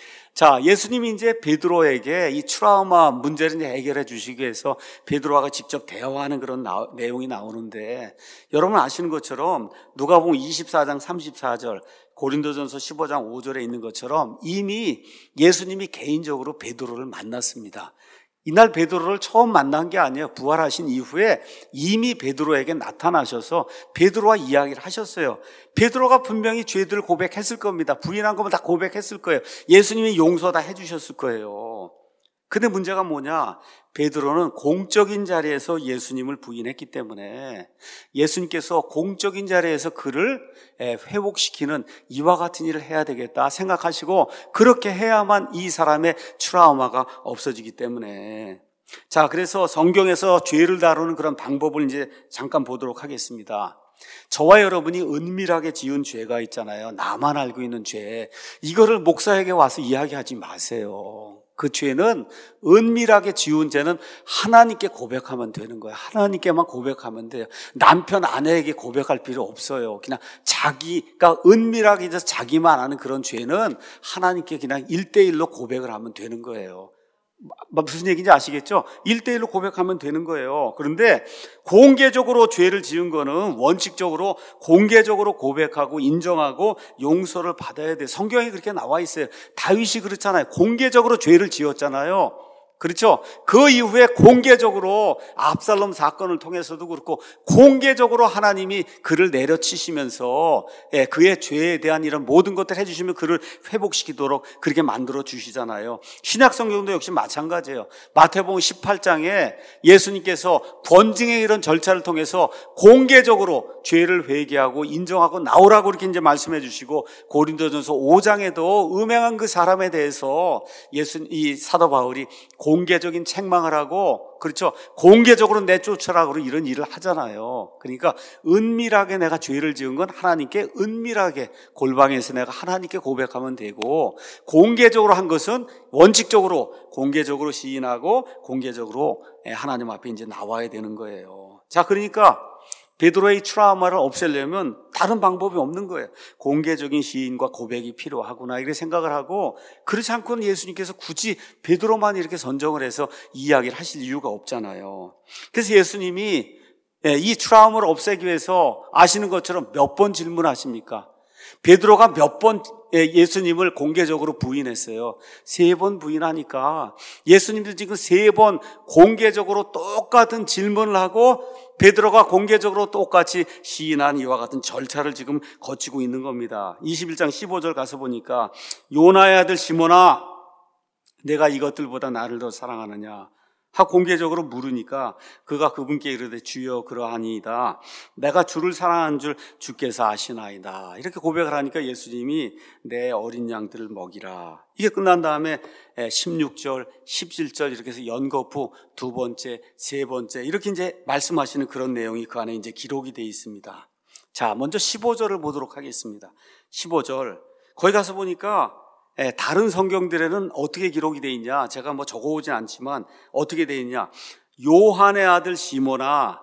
자, 예수님이 이제 베드로에게 이 트라우마 문제를 이제 해결해 주시기 위해서 베드로와 직접 대화하는 그런 나, 내용이 나오는데 여러분 아시는 것처럼 누가복음 이십사 장 삼십사 절, 고린도전서 십오 장 오 절에 있는 것처럼 이미 예수님이 개인적으로 베드로를 만났습니다. 이날 베드로를 처음 만난 게 아니에요. 부활하신 이후에 이미 베드로에게 나타나셔서 베드로와 이야기를 하셨어요. 베드로가 분명히 죄들을 고백했을 겁니다. 부인한 거면 다 고백했을 거예요. 예수님이 용서 다 해주셨을 거예요. 근데 문제가 뭐냐? 베드로는 공적인 자리에서 예수님을 부인했기 때문에 예수님께서 공적인 자리에서 그를 회복시키는 이와 같은 일을 해야 되겠다 생각하시고 그렇게 해야만 이 사람의 트라우마가 없어지기 때문에 자, 그래서 성경에서 죄를 다루는 그런 방법을 이제 잠깐 보도록 하겠습니다. 저와 여러분이 은밀하게 지은 죄가 있잖아요. 나만 알고 있는 죄. 이거를 목사에게 와서 이야기하지 마세요. 그 죄는 은밀하게 지은 죄는 하나님께 고백하면 되는 거예요. 하나님께만 고백하면 돼요. 남편, 아내에게 고백할 필요 없어요. 그냥 자기가 은밀하게 해서 자기만 아는 그런 죄는 하나님께 그냥 일대일로 고백을 하면 되는 거예요. 무슨 얘기인지 아시겠죠? 일대일로 고백하면 되는 거예요. 그런데 공개적으로 죄를 지은 거는 원칙적으로 공개적으로 고백하고 인정하고 용서를 받아야 돼요. 성경에 그렇게 나와 있어요. 다윗이 그렇잖아요. 공개적으로 죄를 지었잖아요. 그렇죠? 그 이후에 공개적으로 압살롬 사건을 통해서도 그렇고 공개적으로 하나님이 그를 내려치시면서 예, 그의 죄에 대한 이런 모든 것들을 해주시면 그를 회복시키도록 그렇게 만들어 주시잖아요. 신약 성경도 역시 마찬가지예요. 마태복음 십팔 장에 예수님께서 권징의 이런 절차를 통해서 공개적으로 죄를 회개하고 인정하고 나오라고 이렇게 이제 말씀해 주시고, 고린도전서 오 장에도 음행한 그 사람에 대해서 예수 이 사도 바울이 공개적인 책망을 하고, 그렇죠, 공개적으로 내쫓으라고 이런 일을 하잖아요. 그러니까 은밀하게 내가 죄를 지은 건 하나님께 은밀하게 골방에서 내가 하나님께 고백하면 되고, 공개적으로 한 것은 원칙적으로 공개적으로 시인하고 공개적으로 하나님 앞에 이제 나와야 되는 거예요. 자, 그러니까 베드로의 트라우마를 없애려면 다른 방법이 없는 거예요. 공개적인 시인과 고백이 필요하구나 이렇게 생각을 하고, 그렇지 않고는 예수님께서 굳이 베드로만 이렇게 선정을 해서 이야기를 하실 이유가 없잖아요. 그래서 예수님이 이 트라우마를 없애기 위해서 아시는 것처럼 몇 번 질문하십니까? 베드로가 몇 번 예수님을 공개적으로 부인했어요. 세 번 부인하니까 예수님도 지금 세 번 공개적으로 똑같은 질문을 하고 베드로가 공개적으로 똑같이 시인한 이와 같은 절차를 지금 거치고 있는 겁니다. 이십일 장 십오 절 가서 보니까 요나의 아들 시몬아, 내가 이것들보다 나를 더 사랑하느냐 하고 공개적으로 물으니까 그가 그분께 이르되 주여 그러하니이다. 내가 주를 사랑하는 줄 주께서 아시나이다. 이렇게 고백을 하니까 예수님이 내 어린 양들을 먹이라. 이게 끝난 다음에 십육 절, 십칠 절 이렇게 해서 연거푸 두 번째, 세 번째 이렇게 이제 말씀하시는 그런 내용이 그 안에 이제 기록이 되어 있습니다. 자, 먼저 십오 절을 보도록 하겠습니다. 십오 절. 거기 가서 보니까 다른 성경들에는 어떻게 기록이 되어 있냐, 제가 뭐 적어오진 않지만 어떻게 되어 있냐, 요한의 아들 시몬아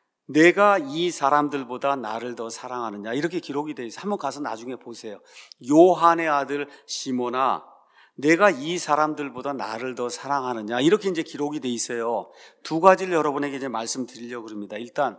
내가 이 사람들보다 나를 더 사랑하느냐 이렇게 기록이 되어 있어요. 한번 가서 나중에 보세요. 요한의 아들 시몬아 내가 이 사람들보다 나를 더 사랑하느냐 이렇게 이제 기록이 되어 있어요. 두 가지를 여러분에게 이제 말씀드리려고 합니다. 일단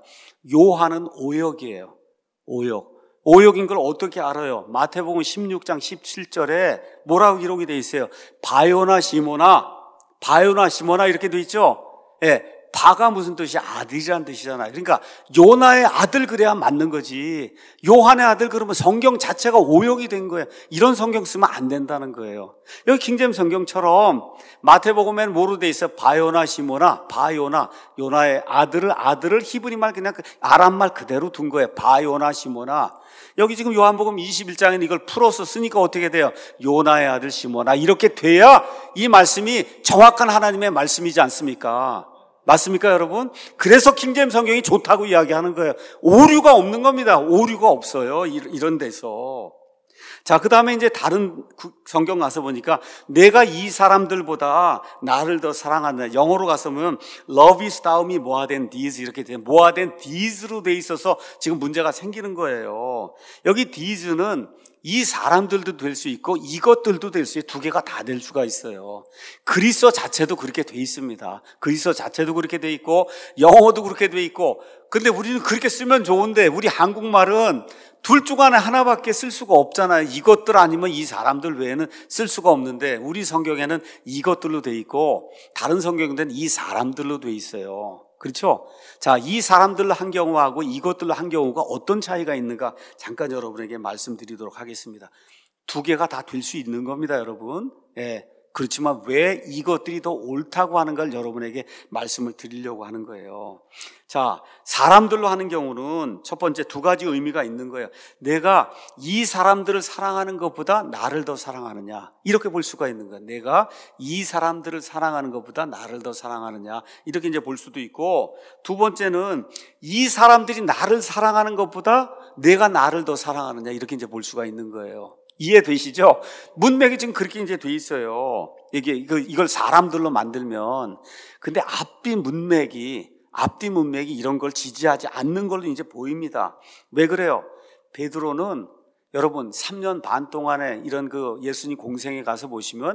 요한은 오역이에요. 오역. 오역인 걸 어떻게 알아요? 마태복음 십육 장 십칠 절에 뭐라고 기록이 되어 있어요? 바요나 시모나, 바요나 시모나 이렇게 되어 있죠? 예, 바가 무슨 뜻이야? 아들이란 뜻이잖아요. 그러니까 요나의 아들 그래야 맞는 거지. 요한의 아들 그러면 성경 자체가 오역이 된 거예요. 이런 성경 쓰면 안 된다는 거예요. 여기 킹제임 성경처럼 마태복음에는 뭐로 돼 있어요? 바요나 시모나, 바요나, 요나의 아들을 아들을 히브리 말 그냥 아람 말 그대로 둔 거예요. 바요나 시모나. 여기 지금 요한복음 이십일 장에는 이걸 풀어서 쓰니까 어떻게 돼요? 요나의 아들 시몬아 이렇게 돼야 이 말씀이 정확한 하나님의 말씀이지 않습니까? 맞습니까 여러분? 그래서 킹제임 성경이 좋다고 이야기하는 거예요. 오류가 없는 겁니다. 오류가 없어요. 이런 데서. 자, 그 다음에 이제 다른 성경 가서 보니까 내가 이 사람들보다 나를 더 사랑한다. 영어로 가서 보면 love is 다음이 more than these 이렇게 돼요. more than these로 돼 있어서 지금 문제가 생기는 거예요. 여기 these는 이 사람들도 될 수 있고 이것들도 될 수 있고 두 개가 다 될 수가 있어요. 그리스어 자체도 그렇게 돼 있습니다. 그리스어 자체도 그렇게 돼 있고 영어도 그렇게 돼 있고, 근데 우리는 그렇게 쓰면 좋은데 우리 한국말은 둘 중 안에 하나밖에 쓸 수가 없잖아요. 이것들 아니면 이 사람들 외에는 쓸 수가 없는데 우리 성경에는 이것들로 돼 있고 다른 성경에는 이 사람들로 돼 있어요. 그렇죠? 자, 이 사람들로 한 경우하고 이것들로 한 경우가 어떤 차이가 있는가 잠깐 여러분에게 말씀드리도록 하겠습니다. 두 개가 다 될 수 있는 겁니다, 여러분. 예. 그렇지만 왜 이것들이 더 옳다고 하는 걸 여러분에게 말씀을 드리려고 하는 거예요. 자, 사람들로 하는 경우는 첫 번째 두 가지 의미가 있는 거예요. 내가 이 사람들을 사랑하는 것보다 나를 더 사랑하느냐 이렇게 볼 수가 있는 거예요. 내가 이 사람들을 사랑하는 것보다 나를 더 사랑하느냐 이렇게 이제 볼 수도 있고, 두 번째는 이 사람들이 나를 사랑하는 것보다 내가 나를 더 사랑하느냐 이렇게 이제 볼 수가 있는 거예요. 이해되시죠? 문맥이 지금 그렇게 이제 돼 있어요. 이게 이걸 사람들로 만들면, 근데 앞뒤 문맥이 앞뒤 문맥이 이런 걸 지지하지 않는 걸로 이제 보입니다. 왜 그래요? 베드로는 여러분 삼 년 반 동안에 이런 그 예수님 공생에 가서 보시면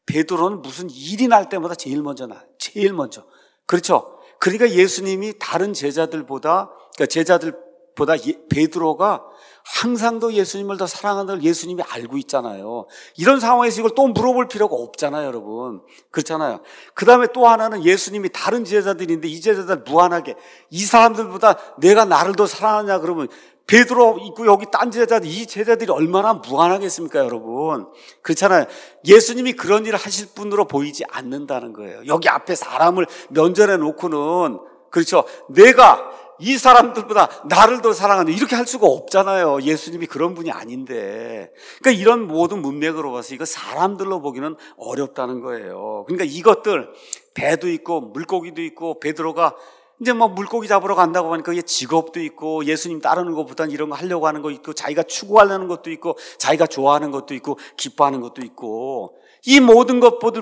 베드로는 무슨 일이 날 때마다 제일 먼저 나, 제일 먼저. 그렇죠? 그러니까 예수님이 다른 제자들보다, 그러니까 제자들보다 예, 베드로가 항상 더 예수님을 더 사랑하는 걸 예수님이 알고 있잖아요. 이런 상황에서 이걸 또 물어볼 필요가 없잖아요, 여러분. 그렇잖아요. 그 다음에 또 하나는 예수님이 다른 제자들인데 이 제자들 무한하게 이 사람들보다 내가 나를 더 사랑하냐 그러면 베드로 있고 여기 딴 제자들, 이 제자들이 얼마나 무한하겠습니까, 여러분? 그렇잖아요. 예수님이 그런 일을 하실 분으로 보이지 않는다는 거예요. 여기 앞에 사람을 면전에 놓고는, 그렇죠, 내가 이 사람들보다 나를 더 사랑하는, 이렇게 할 수가 없잖아요. 예수님이 그런 분이 아닌데. 그러니까 이런 모든 문맥으로 봐서 이거 사람들로 보기는 어렵다는 거예요. 그러니까 이것들, 배도 있고 물고기도 있고, 베드로가 이제 뭐 물고기 잡으러 간다고 하니까 이게 직업도 있고, 예수님 따르는 것보다는 이런 거 하려고 하는 거 있고, 자기가 추구하려는 것도 있고, 자기가 좋아하는 것도 있고, 기뻐하는 것도 있고, 이 모든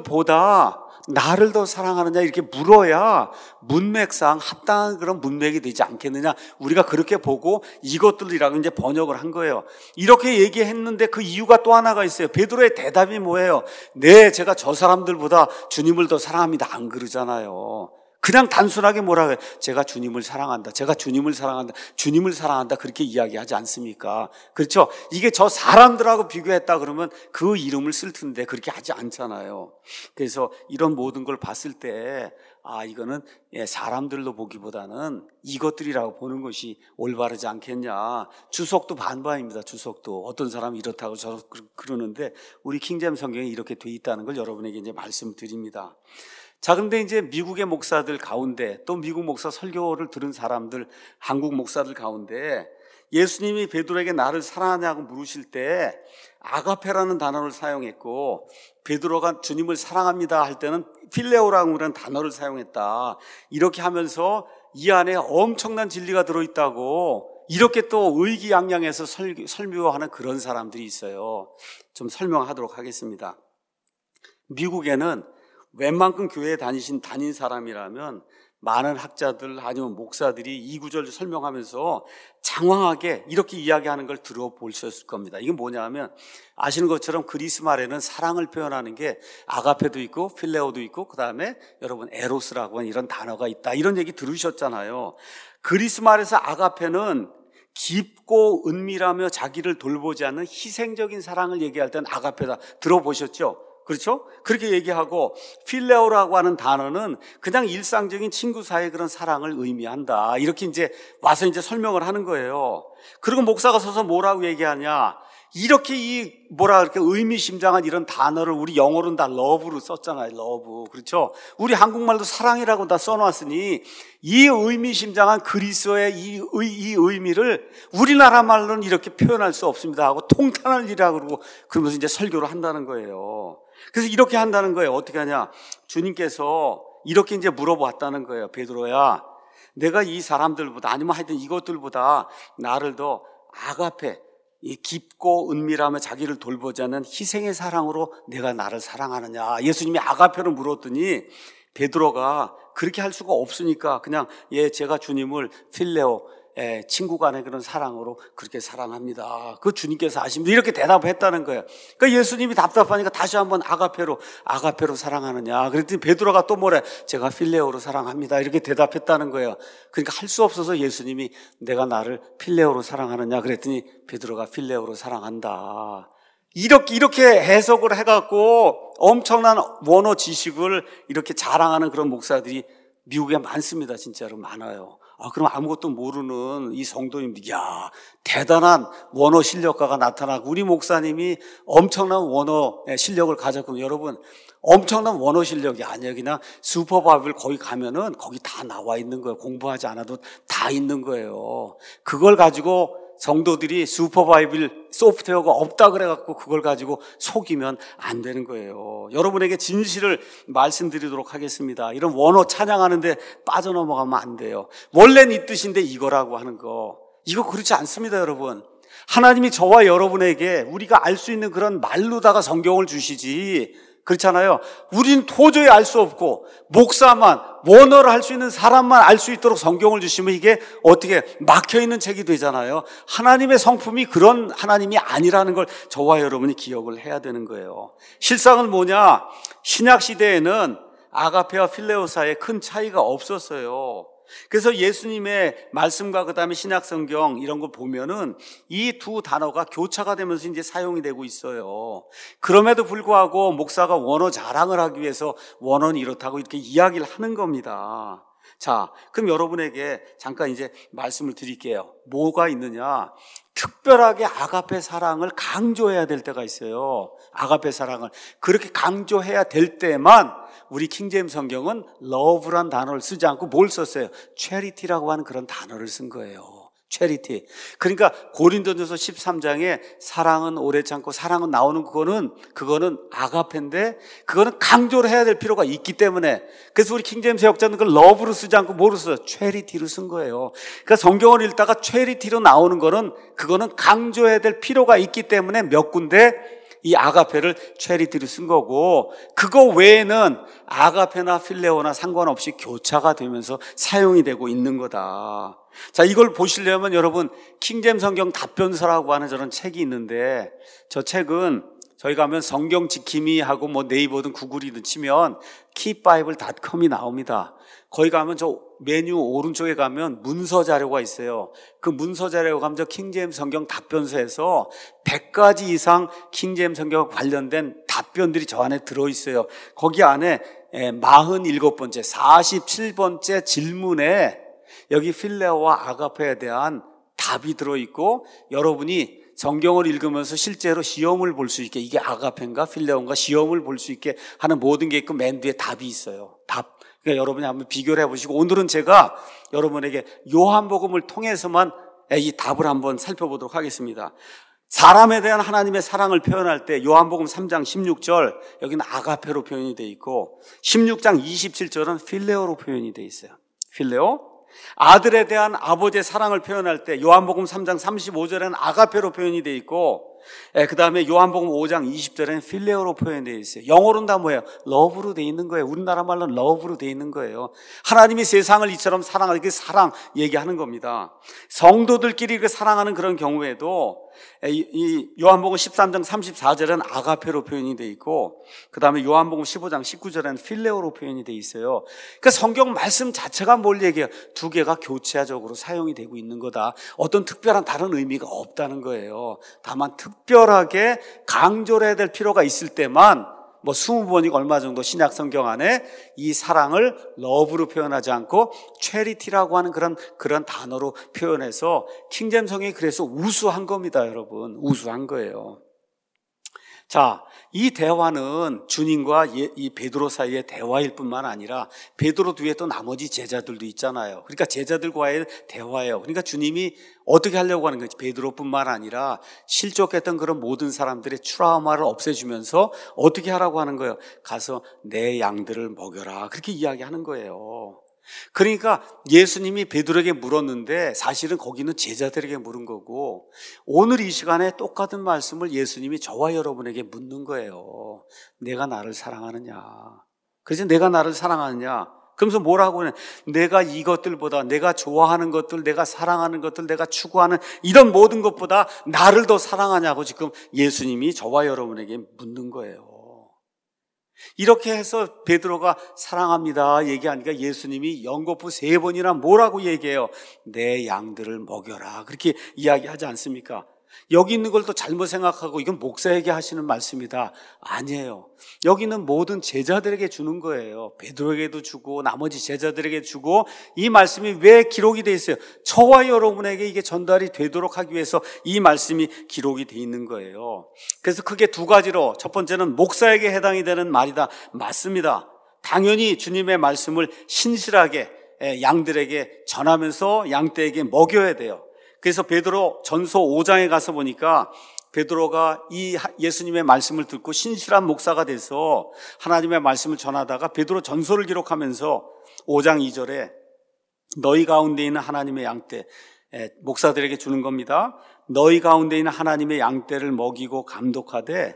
것들보다 나를 더 사랑하느냐 이렇게 물어야 문맥상 합당한 그런 문맥이 되지 않겠느냐. 우리가 그렇게 보고 이것들이라고 이제 번역을 한 거예요. 이렇게 얘기했는데 그 이유가 또 하나가 있어요. 베드로의 대답이 뭐예요? 네, 제가 저 사람들보다 주님을 더 사랑합니다. 안 그러잖아요. 그냥 단순하게 뭐라 그래요? 제가 주님을 사랑한다. 제가 주님을 사랑한다. 주님을 사랑한다. 그렇게 이야기하지 않습니까? 그렇죠? 이게 저 사람들하고 비교했다 그러면 그 이름을 쓸 텐데 그렇게 하지 않잖아요. 그래서 이런 모든 걸 봤을 때 아, 이거는 사람들로 보기보다는 이것들이라고 보는 것이 올바르지 않겠냐. 주석도 반반입니다. 주석도. 어떤 사람이 이렇다고 저 그러는데 우리 킹제임 성경에 이렇게 돼 있다는 걸 여러분에게 이제 말씀드립니다. 자, 근데 이제 미국의 목사들 가운데 또 미국 목사 설교를 들은 사람들, 한국 목사들 가운데 예수님이 베드로에게 나를 사랑하냐고 물으실 때 아가페라는 단어를 사용했고, 베드로가 주님을 사랑합니다 할 때는 필레오라고 하는 단어를 사용했다. 이렇게 하면서 이 안에 엄청난 진리가 들어있다고 이렇게 또 의기양양해서 설교하는 그런 사람들이 있어요. 좀 설명하도록 하겠습니다. 미국에는 웬만큼 교회에 다니신 다닌 사람이라면 많은 학자들 아니면 목사들이 이 구절을 설명하면서 장황하게 이렇게 이야기하는 걸 들어볼 수 있을 겁니다. 이게 뭐냐면 아시는 것처럼 그리스 말에는 사랑을 표현하는 게 아가페도 있고 필레오도 있고 그 다음에 여러분 에로스라고 하는 이런 단어가 있다. 이런 얘기 들으셨잖아요. 그리스 말에서 아가페는 깊고 은밀하며 자기를 돌보지 않는 희생적인 사랑을 얘기할 때는 아가페다. 들어보셨죠? 그렇죠? 그렇게 얘기하고 필레오라고 하는 단어는 그냥 일상적인 친구 사이의 그런 사랑을 의미한다. 이렇게 이제 와서 이제 설명을 하는 거예요. 그리고 목사가 서서 뭐라고 얘기하냐? 이렇게 이 뭐라 그렇게 의미심장한 이런 단어를 우리 영어로는 다 love로 썼잖아요. love. 그렇죠? 우리 한국말도 사랑이라고 다 써놨으니 이 의미심장한 그리스어의 이, 의, 이 의미를 우리나라 말로는 이렇게 표현할 수 없습니다 하고 통탄할 일이라고 그러고 그러면서 이제 설교를 한다는 거예요. 그래서 이렇게 한다는 거예요. 어떻게 하냐? 주님께서 이렇게 이제 물어봤다는 거예요. 베드로야, 내가 이 사람들보다 아니면 하여튼 이것들보다 나를 더 아가페, 이 깊고 은밀하며 자기를 돌보지 않는 희생의 사랑으로 내가 나를 사랑하느냐. 예수님이 아가페로 물었더니 베드로가 그렇게 할 수가 없으니까 그냥 예, 제가 주님을 필레오, 예, 친구 간의 그런 사랑으로 그렇게 사랑합니다. 그 주님께서 아십니다. 이렇게 대답했다는 거예요. 그러니까 예수님이 답답하니까 다시 한번 아가페로, 아가페로 사랑하느냐. 그랬더니 베드로가 또 뭐래? 제가 필레오로 사랑합니다. 이렇게 대답했다는 거예요. 그러니까 할 수 없어서 예수님이 내가 나를 필레오로 사랑하느냐. 그랬더니 베드로가 필레오로 사랑한다. 이렇게, 이렇게 해석을 해갖고 엄청난 원어 지식을 이렇게 자랑하는 그런 목사들이 미국에 많습니다. 진짜로 많아요. 아, 그럼 아무것도 모르는 이 성도님들, 야, 대단한 원어 실력가가 나타나고 우리 목사님이 엄청난 원어 실력을 가졌군요. 여러분, 엄청난 원어 실력이 아니에요. 그냥 슈퍼바이블 거기 가면은 거기 다 나와 있는 거예요. 공부하지 않아도 다 있는 거예요. 그걸 가지고 성도들이 슈퍼바이블 소프트웨어가 없다 그래갖고 그걸 가지고 속이면 안 되는 거예요. 여러분에게 진실을 말씀드리도록 하겠습니다. 이런 원어 찬양하는데 빠져넘어가면 안 돼요. 원래는 이 뜻인데 이거라고 하는 거, 이거 그렇지 않습니다. 여러분, 하나님이 저와 여러분에게 우리가 알 수 있는 그런 말로다가 성경을 주시지 그렇잖아요. 우린 도저히 알 수 없고 목사만, 원어를 할 수 있는 사람만 알 수 있도록 성경을 주시면 이게 어떻게 막혀있는 책이 되잖아요. 하나님의 성품이 그런 하나님이 아니라는 걸 저와 여러분이 기억을 해야 되는 거예요. 실상은 뭐냐? 신약 시대에는 아가페와 필레오 사이에 큰 차이가 없었어요. 그래서 예수님의 말씀과 그 다음에 신약 성경 이런 걸 보면은 이 두 단어가 교차가 되면서 이제 사용이 되고 있어요. 그럼에도 불구하고 목사가 원어 자랑을 하기 위해서 원어는 이렇다고 이렇게 이야기를 하는 겁니다. 자, 그럼 여러분에게 잠깐 이제 말씀을 드릴게요. 뭐가 있느냐? 특별하게 아가페 사랑을 강조해야 될 때가 있어요. 아가페 사랑을 그렇게 강조해야 될 때만 우리 킹제임스 성경은 love란 단어를 쓰지 않고 뭘 썼어요? charity라고 하는 그런 단어를 쓴 거예요. charity. 그러니까 고린도전서 십삼 장에 사랑은 오래 참고 사랑은 나오는 그거는 그거는 아가페인데 그거는 강조를 해야 될 필요가 있기 때문에 그래서 우리 킹제임스 역자는 그걸 love로 쓰지 않고 뭐로 써요? charity로 쓴 거예요. 그러니까 성경을 읽다가 charity로 나오는 거는 그거는 강조해야 될 필요가 있기 때문에 몇 군데 이 아가페를 체리티로 쓴 거고 그거 외에는 아가페나 필레오나 상관없이 교차가 되면서 사용이 되고 있는 거다. 자, 이걸 보시려면 여러분 킹제임스 성경 답변서라고 하는 저런 책이 있는데 저 책은 저희가 하면 성경 지킴이 하고 뭐 네이버든 구글이든 치면 키바이블 닷컴이 나옵니다. 거기 가면 저 메뉴 오른쪽에 가면 문서 자료가 있어요. 그 문서 자료가 가면 저 킹제임스 성경 답변서에서 백 가지 이상 킹제임스 성경과 관련된 답변들이 저 안에 들어있어요. 거기 안에 사십칠 번째, 사십칠 번째 질문에 여기 필레오와 아가페에 대한 답이 들어있고 여러분이 성경을 읽으면서 실제로 시험을 볼 수 있게 이게 아가페인가 필레오인가 시험을 볼 수 있게 하는 모든 게 있고 맨 뒤에 답이 있어요. 답. 그러니까 여러분이 한번 비교를 해보시고 오늘은 제가 여러분에게 요한복음을 통해서만 이 답을 한번 살펴보도록 하겠습니다. 사람에 대한 하나님의 사랑을 표현할 때 요한복음 삼 장 십육 절 여기는 아가페로 표현이 되어 있고 십육 장 이십칠 절은 필레오로 표현이 되어 있어요. 필레오. 아들에 대한 아버지의 사랑을 표현할 때 요한복음 삼 장 삼십오 절에는 아가페로 표현이 되어 있고 그 다음에 요한복음 오 장 이십 절에는 필레오로 표현되어 있어요. 영어로는 다 뭐예요? 러브로 되어 있는 거예요. 우리나라 말로는 러브로 되어 있는 거예요. 하나님이 세상을 이처럼 사랑하는 그 사랑 얘기하는 겁니다. 성도들끼리 그 사랑하는 그런 경우에도 이 요한복음 십삼 장 삼십사 절에는 아가페로 표현이 되어 있고 그 다음에 요한복음 십오 장 십구 절에는 필레오로 표현이 되어 있어요. 그러니까 성경 말씀 자체가 뭘 얘기해요? 두 개가 교체적으로 사용이 되고 있는 거다. 어떤 특별한 다른 의미가 없다는 거예요. 다만 특별하게 강조를 해야 될 필요가 있을 때만 뭐 이십 번이고 얼마 정도 신약 성경 안에 이 사랑을 러브로 표현하지 않고 체리티라고 하는 그런 그런 단어로 표현해서 킹제임스 성경이 그래서 우수한 겁니다, 여러분. 우수한 거예요. 자, 이 대화는 주님과 이 베드로 사이의 대화일 뿐만 아니라 베드로 뒤에 또 나머지 제자들도 있잖아요. 그러니까 제자들과의 대화예요. 그러니까 주님이 어떻게 하려고 하는 거지? 베드로뿐만 아니라 실족했던 그런 모든 사람들의 트라우마를 없애주면서 어떻게 하라고 하는 거예요? 가서 내 양들을 먹여라. 그렇게 이야기하는 거예요. 그러니까 예수님이 베드로에게 물었는데 사실은 거기는 제자들에게 물은 거고 오늘 이 시간에 똑같은 말씀을 예수님이 저와 여러분에게 묻는 거예요. 내가 나를 사랑하느냐? 그래서 내가 나를 사랑하느냐? 그러면서 뭐라고 하냐? 내가 이것들보다 내가 좋아하는 것들, 내가 사랑하는 것들, 내가 추구하는 이런 모든 것보다 나를 더 사랑하냐고 지금 예수님이 저와 여러분에게 묻는 거예요. 이렇게 해서 베드로가 사랑합니다 얘기하니까 예수님이 연거푸 세 번이나 뭐라고 얘기해요? 내 양들을 먹여라. 그렇게 이야기하지 않습니까? 여기 있는 걸 또 잘못 생각하고 이건 목사에게 하시는 말씀이다. 아니에요. 여기는 모든 제자들에게 주는 거예요. 베드로에게도 주고 나머지 제자들에게 주고 이 말씀이 왜 기록이 돼 있어요? 저와 여러분에게 이게 전달이 되도록 하기 위해서 이 말씀이 기록이 돼 있는 거예요. 그래서 크게 두 가지로 첫 번째는 목사에게 해당이 되는 말이다. 맞습니다. 당연히 주님의 말씀을 신실하게 양들에게 전하면서 양떼에게 먹여야 돼요. 그래서 베드로 전서 오 장에 가서 보니까 베드로가 이 예수님의 말씀을 듣고 신실한 목사가 돼서 하나님의 말씀을 전하다가 베드로 전서를 기록하면서 오 장 이 절에 너희 가운데 있는 하나님의 양떼, 목사들에게 주는 겁니다. 너희 가운데 있는 하나님의 양떼를 먹이고 감독하되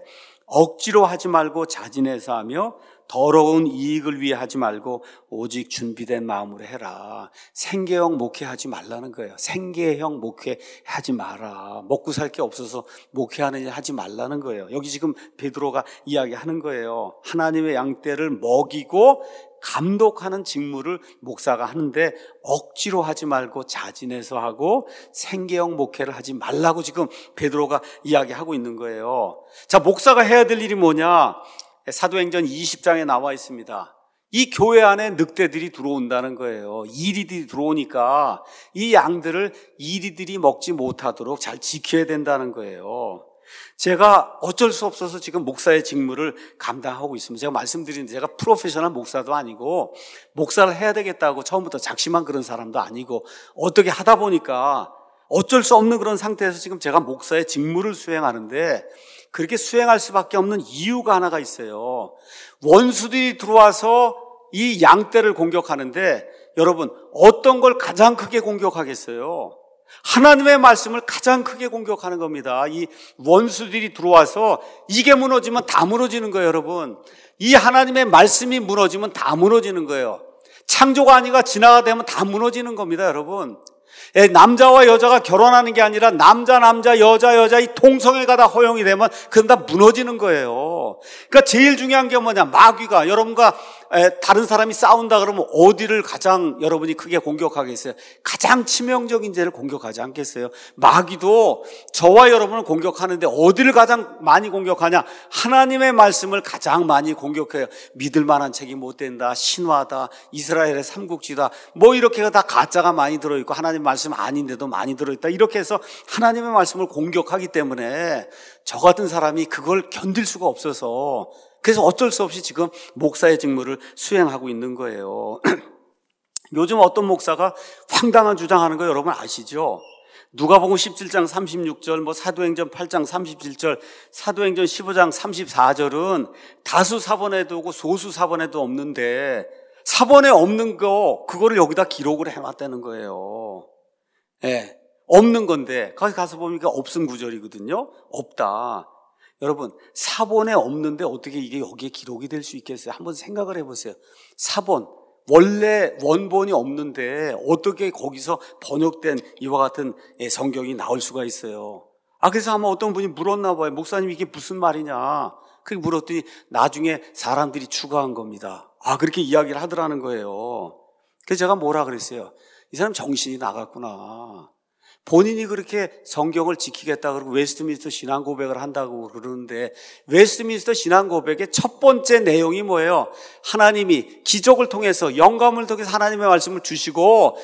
억지로 하지 말고 자진해서 하며 더러운 이익을 위해 하지 말고 오직 준비된 마음으로 해라. 생계형 목회하지 말라는 거예요. 생계형 목회하지 마라. 먹고 살 게 없어서 목회하는 일 하지 말라는 거예요. 여기 지금 베드로가 이야기하는 거예요. 하나님의 양떼를 먹이고 감독하는 직무를 목사가 하는데 억지로 하지 말고 자진해서 하고 생계형 목회를 하지 말라고 지금 베드로가 이야기하고 있는 거예요. 자, 목사가 해야 될 일이 뭐냐? 사도행전 이십 장에 나와 있습니다. 이 교회 안에 늑대들이 들어온다는 거예요. 이리들이 들어오니까 이 양들을 이리들이 먹지 못하도록 잘 지켜야 된다는 거예요. 제가 어쩔 수 없어서 지금 목사의 직무를 감당하고 있습니다. 제가 말씀드리는데 제가 프로페셔널 목사도 아니고 목사를 해야 되겠다고 처음부터 작심한 그런 사람도 아니고 어떻게 하다 보니까 어쩔 수 없는 그런 상태에서 지금 제가 목사의 직무를 수행하는데 그렇게 수행할 수밖에 없는 이유가 하나가 있어요. 원수들이 들어와서 이 양떼를 공격하는데 여러분 어떤 걸 가장 크게 공격하겠어요? 하나님의 말씀을 가장 크게 공격하는 겁니다. 이 원수들이 들어와서 이게 무너지면 다 무너지는 거예요, 여러분. 이 하나님의 말씀이 무너지면 다 무너지는 거예요. 창조가 아니가 진화가 되면 다 무너지는 겁니다, 여러분. 남자와 여자가 결혼하는 게 아니라 남자 남자 여자 여자 이 통성애가 다 허용이 되면 그건 다 무너지는 거예요. 그러니까 제일 중요한 게 뭐냐, 마귀가 여러분과 다른 사람이 싸운다 그러면 어디를 가장 여러분이 크게 공격하겠어요? 가장 치명적인 죄를 공격하지 않겠어요? 마귀도 저와 여러분을 공격하는데 어디를 가장 많이 공격하냐? 하나님의 말씀을 가장 많이 공격해요. 믿을 만한 책이 못 된다, 신화다, 이스라엘의 삼국지다, 뭐 이렇게 다 가짜가 많이 들어있고 하나님 말씀 아닌데도 많이 들어있다, 이렇게 해서 하나님의 말씀을 공격하기 때문에 저 같은 사람이 그걸 견딜 수가 없어서 그래서 어쩔 수 없이 지금 목사의 직무를 수행하고 있는 거예요. 요즘 어떤 목사가 황당한 주장하는 거 여러분 아시죠? 누가복음 십칠 장 삼십육 절, 뭐 사도행전 팔 장 삼십칠 절, 사도행전 십오 장 삼십사 절은 다수 사본에도 오고 소수 사본에도 없는데 사본에 없는 거 그거를 여기다 기록을 해놨다는 거예요. 예, 네, 없는 건데 거기 가서 보니까 없음 구절이거든요. 없다. 여러분, 사본에 없는데 어떻게 이게 여기에 기록이 될 수 있겠어요? 한번 생각을 해보세요. 사본, 원래 원본이 없는데 어떻게 거기서 번역된 이와 같은 성경이 나올 수가 있어요? 아, 그래서 아마 어떤 분이 물었나 봐요. 목사님, 이게 무슨 말이냐? 그렇게 물었더니 나중에 사람들이 추가한 겁니다. 아, 그렇게 이야기를 하더라는 거예요. 그래서 제가 뭐라 그랬어요? 이 사람 정신이 나갔구나. 본인이 그렇게 성경을 지키겠다 그러고 웨스트민스터 신앙 고백을 한다고 그러는데 웨스트민스터 신앙 고백의 첫 번째 내용이 뭐예요? 하나님이 기적을 통해서 영감을 통해서 하나님의 말씀을 주시고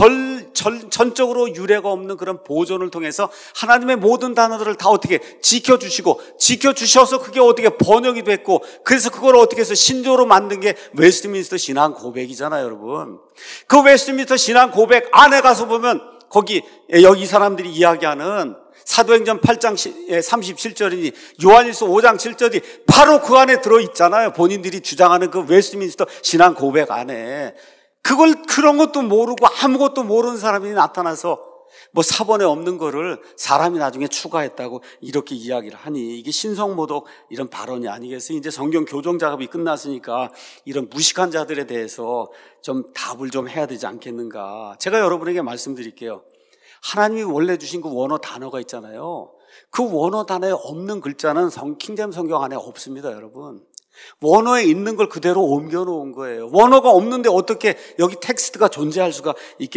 절, 절, 전적으로 유례가 없는 그런 보존을 통해서 하나님의 모든 단어들을 다 어떻게 지켜주시고 지켜주셔서 그게 어떻게 번역이 됐고 그래서 그걸 어떻게 해서 신조로 만든 게 웨스트민스터 신앙 고백이잖아요, 여러분. 그 웨스트민스터 신앙 고백 안에 가서 보면 거기 여기 이 사람들이 이야기하는 사도행전 팔 장 삼십칠 절이니 요한일서 오 장 칠 절이 바로 그 안에 들어있잖아요. 본인들이 주장하는 그 웨스트민스터 신앙 고백 안에. 그걸 그런 것도 모르고 아무것도 모르는 사람이 나타나서 뭐 사본에 없는 거를 사람이 나중에 추가했다고 이렇게 이야기를 하니 이게 신성모독 이런 발언이 아니겠어요? 이제 성경 교정 작업이 끝났으니까 이런 무식한 자들에 대해서 좀 답을 좀 해야 되지 않겠는가. 제가 여러분에게 말씀드릴게요. 하나님이 원래 주신 그 원어 단어가 있잖아요. 그 원어 단어에 없는 글자는 성, 킹제임스 성경 안에 없습니다, 여러분. 원어에 있는 걸 그대로 옮겨놓은 거예요. 원어가 없는데 어떻게 여기 텍스트가 존재할 수가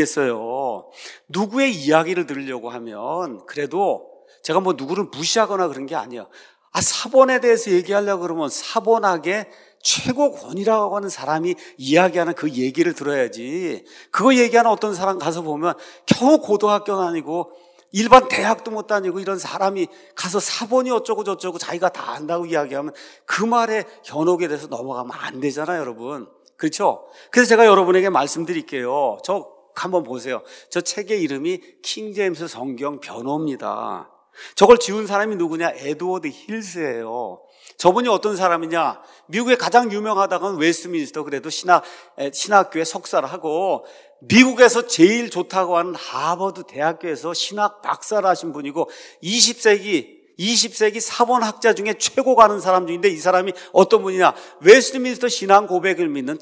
있겠어요? 누구의 이야기를 들으려고 하면 그래도 제가 뭐 누구를 무시하거나 그런 게 아니에요. 아, 사본에 대해서 얘기하려고 그러면 사본학의 최고권이라고 하는 사람이 이야기하는 그 얘기를 들어야지. 그거 얘기하는 어떤 사람 가서 보면 겨우 고등학교는 아니고 일반 대학도 못 다니고 이런 사람이 가서 사본이 어쩌고 저쩌고 자기가 다 안다고 이야기하면 그 말에 현혹에 대해서 넘어가면 안 되잖아요, 여러분. 그렇죠? 그래서 제가 여러분에게 말씀드릴게요. 저 한번 보세요. 저 책의 이름이 킹제임스 성경 변호입니다. 저걸 지은 사람이 누구냐? 에드워드 힐스예요. 저분이 어떤 사람이냐? 미국에 가장 유명하다고는 웨스트민스터 그래도 신학, 신학교에 석사를 하고 미국에서 제일 좋다고 하는 하버드 대학교에서 신학 박사를 하신 분이고 이십 세기 이십 세기 사본학자 중에 최고 가는 사람 중인데 이 사람이 어떤 분이냐? 웨스트민스터 신앙 고백을 믿는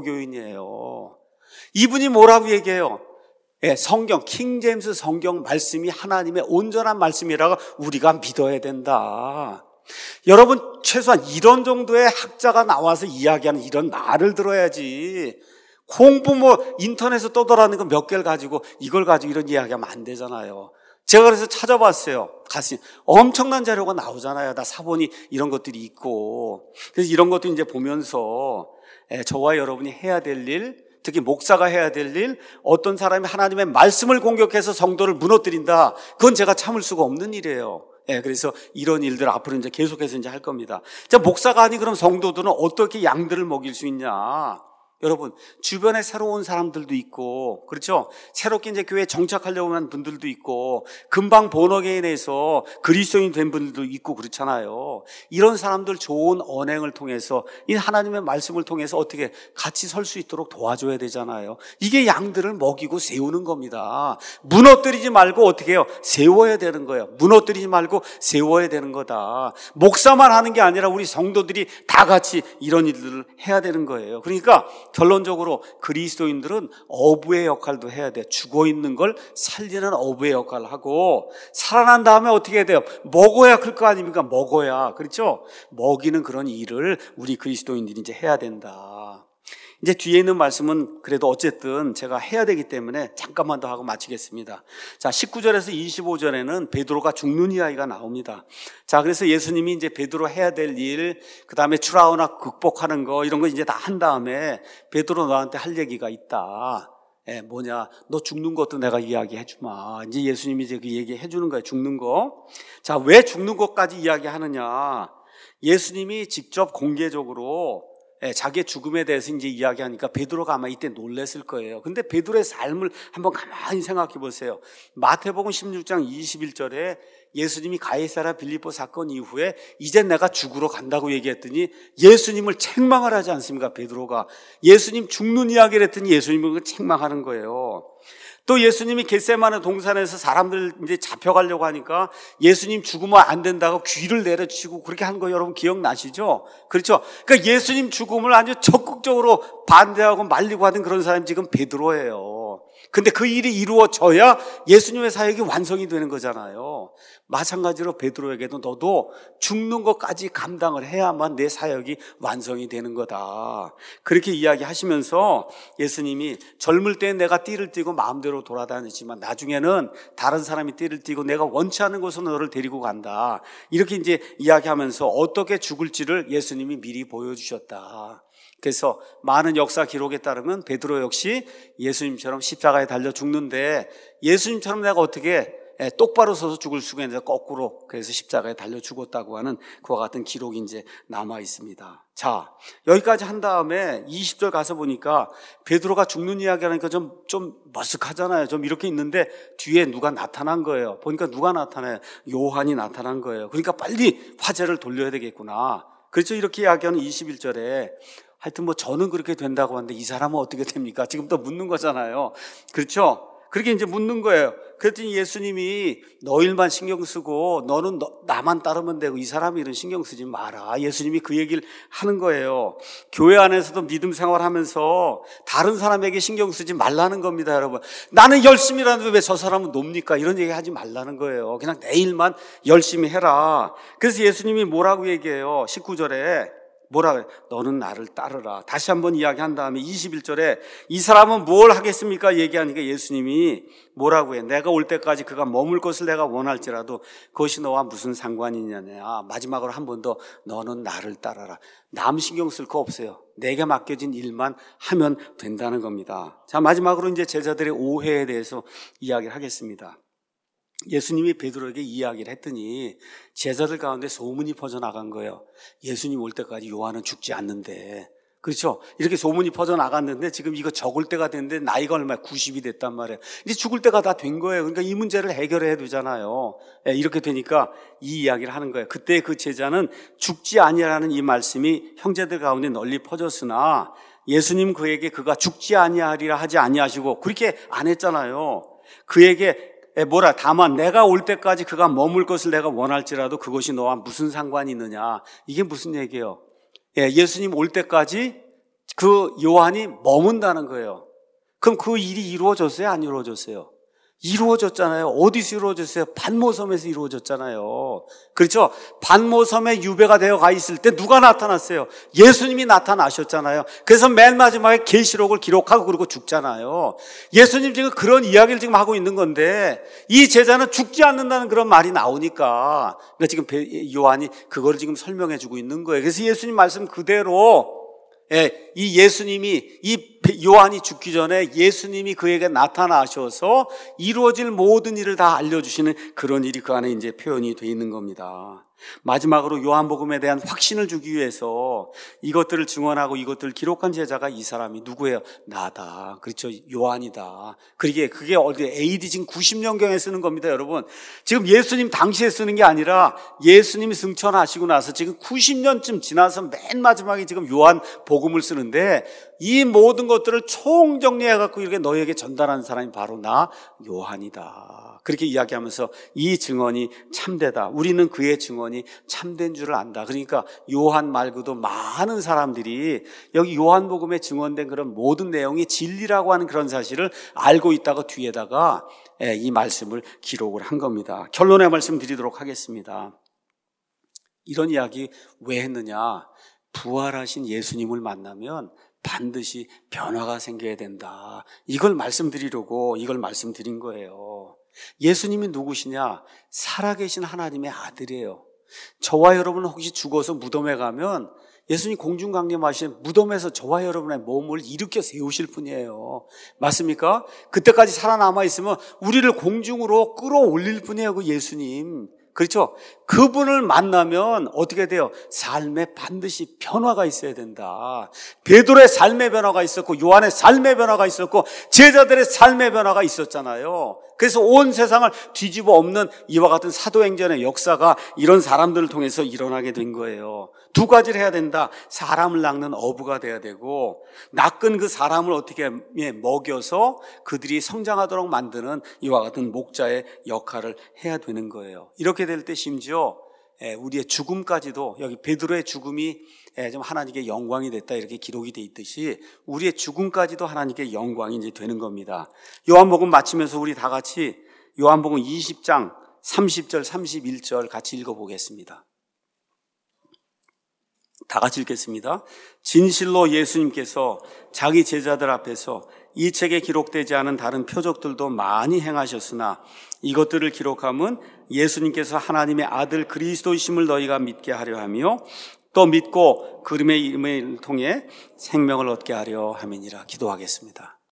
장로교인이에요. 이분이 뭐라고 얘기해요? 예, 성경, 킹제임스 성경 말씀이 하나님의 온전한 말씀이라고 우리가 믿어야 된다. 여러분, 최소한 이런 정도의 학자가 나와서 이야기하는 이런 말을 들어야지. 공부 뭐 인터넷에 떠돌아다니는 거 몇 개를 가지고 이걸 가지고 이런 이야기하면 안 되잖아요. 제가 그래서 찾아봤어요. 가슴 엄청난 자료가 나오잖아요. 다 사본이 이런 것들이 있고. 그래서 이런 것도 이제 보면서 예, 저와 여러분이 해야 될 일, 특히 목사가 해야 될 일, 어떤 사람이 하나님의 말씀을 공격해서 성도를 무너뜨린다. 그건 제가 참을 수가 없는 일이에요. 예, 그래서 이런 일들 앞으로 이제 계속해서 이제 할 겁니다. 자, 목사가 아니 그럼 성도들은 어떻게 양들을 먹일 수 있냐? 여러분, 주변에 새로운 사람들도 있고, 그렇죠? 새롭게 이제 교회에 정착하려고 하는 분들도 있고, 금방 본어게인해서 그리스도인 된 분들도 있고 그렇잖아요. 이런 사람들 좋은 언행을 통해서, 이 하나님의 말씀을 통해서 어떻게 같이 설 수 있도록 도와줘야 되잖아요. 이게 양들을 먹이고 세우는 겁니다. 무너뜨리지 말고 어떻게 해요? 세워야 되는 거예요. 무너뜨리지 말고 세워야 되는 거다. 목사만 하는 게 아니라 우리 성도들이 다 같이 이런 일들을 해야 되는 거예요. 그러니까 결론적으로 그리스도인들은 어부의 역할도 해야 돼. 죽어있는 걸 살리는 어부의 역할을 하고, 살아난 다음에 어떻게 해야 돼요? 먹어야 클 거 아닙니까? 먹어야. 그렇죠? 먹이는 그런 일을 우리 그리스도인들이 이제 해야 된다. 이제 뒤에 있는 말씀은 그래도 어쨌든 제가 해야 되기 때문에 잠깐만 더 하고 마치겠습니다. 자, 십구 절에서 이십오 절에는 베드로가 죽는 이야기가 나옵니다. 자, 그래서 예수님이 이제 베드로 해야 될 일, 그 다음에 추라우나 극복하는 거, 이런 거 이제 다 한 다음에 베드로 너한테 할 얘기가 있다. 예, 뭐냐, 너 죽는 것도 내가 이야기해 주마. 이제 예수님이 이제 그 얘기해 주는 거예요, 죽는 거. 자, 왜 죽는 것까지 이야기하느냐? 예수님이 직접 공개적으로 예, 자기의 죽음에 대해서 이제 이야기하니까 베드로가 아마 이때 놀랬을 거예요. 근데 베드로의 삶을 한번 가만히 생각해 보세요. 마태복음 십육 장 이십일 절에 예수님이 가이사랴 빌립보 사건 이후에 이제 내가 죽으러 간다고 얘기했더니 예수님을 책망을 하지 않습니까? 베드로가 예수님 죽는 이야기를 했더니 예수님을 책망하는 거예요. 또 예수님이 겟세마네 동산에서 사람들 이제 잡혀가려고 하니까 예수님 죽으면 안 된다고 귀를 내려치고 그렇게 한 거 여러분 기억나시죠? 그렇죠? 그러니까 예수님 죽음을 아주 적극적으로 반대하고 말리고 하는 그런 사람이 지금 베드로예요. 근데 그 일이 이루어져야 예수님의 사역이 완성이 되는 거잖아요. 마찬가지로 베드로에게도 너도 죽는 것까지 감당을 해야만 내 사역이 완성이 되는 거다. 그렇게 이야기하시면서 예수님이 젊을 때는 내가 띠를 띠고 마음대로 돌아다니지만 나중에는 다른 사람이 띠를 띠고 내가 원치 않는 곳으로 너를 데리고 간다. 이렇게 이제 이야기하면서 어떻게 죽을지를 예수님이 미리 보여주셨다. 그래서 많은 역사 기록에 따르면 베드로 역시 예수님처럼 십자가에 달려 죽는데 예수님처럼 내가 어떻게 똑바로 서서 죽을 수가 있는데 거꾸로 그래서 십자가에 달려 죽었다고 하는 그와 같은 기록이 이제 남아 있습니다. 자, 여기까지 한 다음에 이십 절 가서 보니까 베드로가 죽는 이야기 하니까 좀, 좀 머쓱하잖아요. 좀 이렇게 있는데 뒤에 누가 나타난 거예요. 보니까 누가 나타나요? 요한이 나타난 거예요. 그러니까 빨리 화제를 돌려야 되겠구나. 그렇죠? 이렇게 이야기하는 이십일 절에 하여튼 뭐 저는 그렇게 된다고 하는데 이 사람은 어떻게 됩니까? 지금 또 묻는 거잖아요. 그렇죠? 그렇게 이제 묻는 거예요. 그랬더니 예수님이 너 일만 신경 쓰고 너는 너, 나만 따르면 되고 이 사람 일은 신경 쓰지 마라. 예수님이 그 얘기를 하는 거예요. 교회 안에서도 믿음 생활하면서 다른 사람에게 신경 쓰지 말라는 겁니다, 여러분. 나는 열심히 하는데 왜 저 사람은 놉니까? 이런 얘기 하지 말라는 거예요. 그냥 내 일만 열심히 해라. 그래서 예수님이 뭐라고 얘기해요? 십구 절에 뭐라 그래? 너는 나를 따르라. 다시 한번 이야기한 다음에 이십일 절에 이 사람은 뭘 하겠습니까? 얘기하니까 예수님이 뭐라고 해? 내가 올 때까지 그가 머물 것을 내가 원할지라도 그것이 너와 무슨 상관이냐냐. 마지막으로 한 번 더 너는 나를 따라라. 남 신경 쓸 거 없어요. 내게 맡겨진 일만 하면 된다는 겁니다. 자, 마지막으로 이제 제자들의 오해에 대해서 이야기를 하겠습니다. 예수님이 베드로에게 이야기를 했더니 제자들 가운데 소문이 퍼져나간 거예요. 예수님 올 때까지 요한은 죽지 않는데. 그렇죠? 이렇게 소문이 퍼져나갔는데 지금 이거 적을 때가 됐는데 나이가 얼마야? 구십이 됐단 말이에요. 이제 죽을 때가 다 된 거예요. 그러니까 이 문제를 해결해야 되잖아요. 이렇게 되니까 이 이야기를 하는 거예요. 그때 그 제자는 죽지 아니하라는 이 말씀이 형제들 가운데 널리 퍼졌으나 예수님 그에게 그가 죽지 아니하리라 하지 아니하시고 그렇게 안 했잖아요. 그에게 예, 뭐라 다만 내가 올 때까지 그가 머물 것을 내가 원할지라도 그것이 너와 무슨 상관이 있느냐. 이게 무슨 얘기예요? 예, 예수님 올 때까지 그 요한이 머문다는 거예요. 그럼 그 일이 이루어졌어요? 안 이루어졌어요? 이루어졌잖아요. 어디서 이루어졌어요? 반모섬에서 이루어졌잖아요. 그렇죠? 반모섬에 유배가 되어 가 있을 때 누가 나타났어요? 예수님이 나타나셨잖아요. 그래서 맨 마지막에 계시록을 기록하고 그러고 죽잖아요. 예수님 지금 그런 이야기를 지금 하고 있는 건데 이 제자는 죽지 않는다는 그런 말이 나오니까 그러니까 지금 요한이 그걸 지금 설명해 주고 있는 거예요. 그래서 예수님 말씀 그대로 예, 이 예수님이, 이 요한이 죽기 전에 예수님이 그에게 나타나셔서 이루어질 모든 일을 다 알려주시는 그런 일이 그 안에 이제 표현이 되어 있는 겁니다. 마지막으로 요한복음에 대한 확신을 주기 위해서 이것들을 증언하고 이것들을 기록한 제자가 이 사람이 누구예요? 나다. 그렇죠. 요한이다. 그게, 그게 에이디 지금 구십 년경에 쓰는 겁니다, 여러분. 지금 예수님 당시에 쓰는 게 아니라 예수님이 승천하시고 나서 지금 구십 년쯤 지나서 맨 마지막에 지금 요한복음을 쓰는데 이 모든 것들을 총정리해갖고 이렇게 너희에게 전달하는 사람이 바로 나, 요한이다. 그렇게 이야기하면서 이 증언이 참되다. 우리는 그의 증언이 참된 줄을 안다. 그러니까 요한 말고도 많은 사람들이 여기 요한복음에 증언된 그런 모든 내용이 진리라고 하는 그런 사실을 알고 있다가 뒤에다가 이 말씀을 기록을 한 겁니다. 결론의 말씀 드리도록 하겠습니다. 이런 이야기 왜 했느냐? 부활하신 예수님을 만나면 반드시 변화가 생겨야 된다. 이걸 말씀드리려고 이걸 말씀드린 거예요. 예수님이 누구시냐? 살아계신 하나님의 아들이에요. 저와 여러분은 혹시 죽어서 무덤에 가면 예수님 공중강림하신 무덤에서 저와 여러분의 몸을 일으켜 세우실 분이에요. 맞습니까? 그때까지 살아남아 있으면 우리를 공중으로 끌어올릴 분이에요, 그 예수님. 그렇죠? 그분을 만나면 어떻게 돼요? 삶에 반드시 변화가 있어야 된다. 베드로의 삶의 변화가 있었고 요한의 삶의 변화가 있었고 제자들의 삶의 변화가 있었잖아요. 그래서 온 세상을 뒤집어 엎는 이와 같은 사도행전의 역사가 이런 사람들을 통해서 일어나게 된 거예요. 두 가지를 해야 된다. 사람을 낚는 어부가 돼야 되고 낚은 그 사람을 어떻게 먹여서 그들이 성장하도록 만드는 이와 같은 목자의 역할을 해야 되는 거예요. 이렇게 될 때 심지어 우리의 죽음까지도 여기 베드로의 죽음이 좀 하나님께 영광이 됐다 이렇게 기록이 돼 있듯이 우리의 죽음까지도 하나님께 영광이 이제 되는 겁니다. 요한복음 마치면서 우리 다 같이 요한복음 이십 장 삼십 절 삼십일 절 같이 읽어보겠습니다. 다 같이 읽겠습니다. 진실로 예수님께서 자기 제자들 앞에서 이 책에 기록되지 않은 다른 표적들도 많이 행하셨으나 이것들을 기록함은 예수님께서 하나님의 아들 그리스도이심을 너희가 믿게 하려 하며 또 믿고 그름의 이름을 통해 생명을 얻게 하려 함이니라. 기도하겠습니다.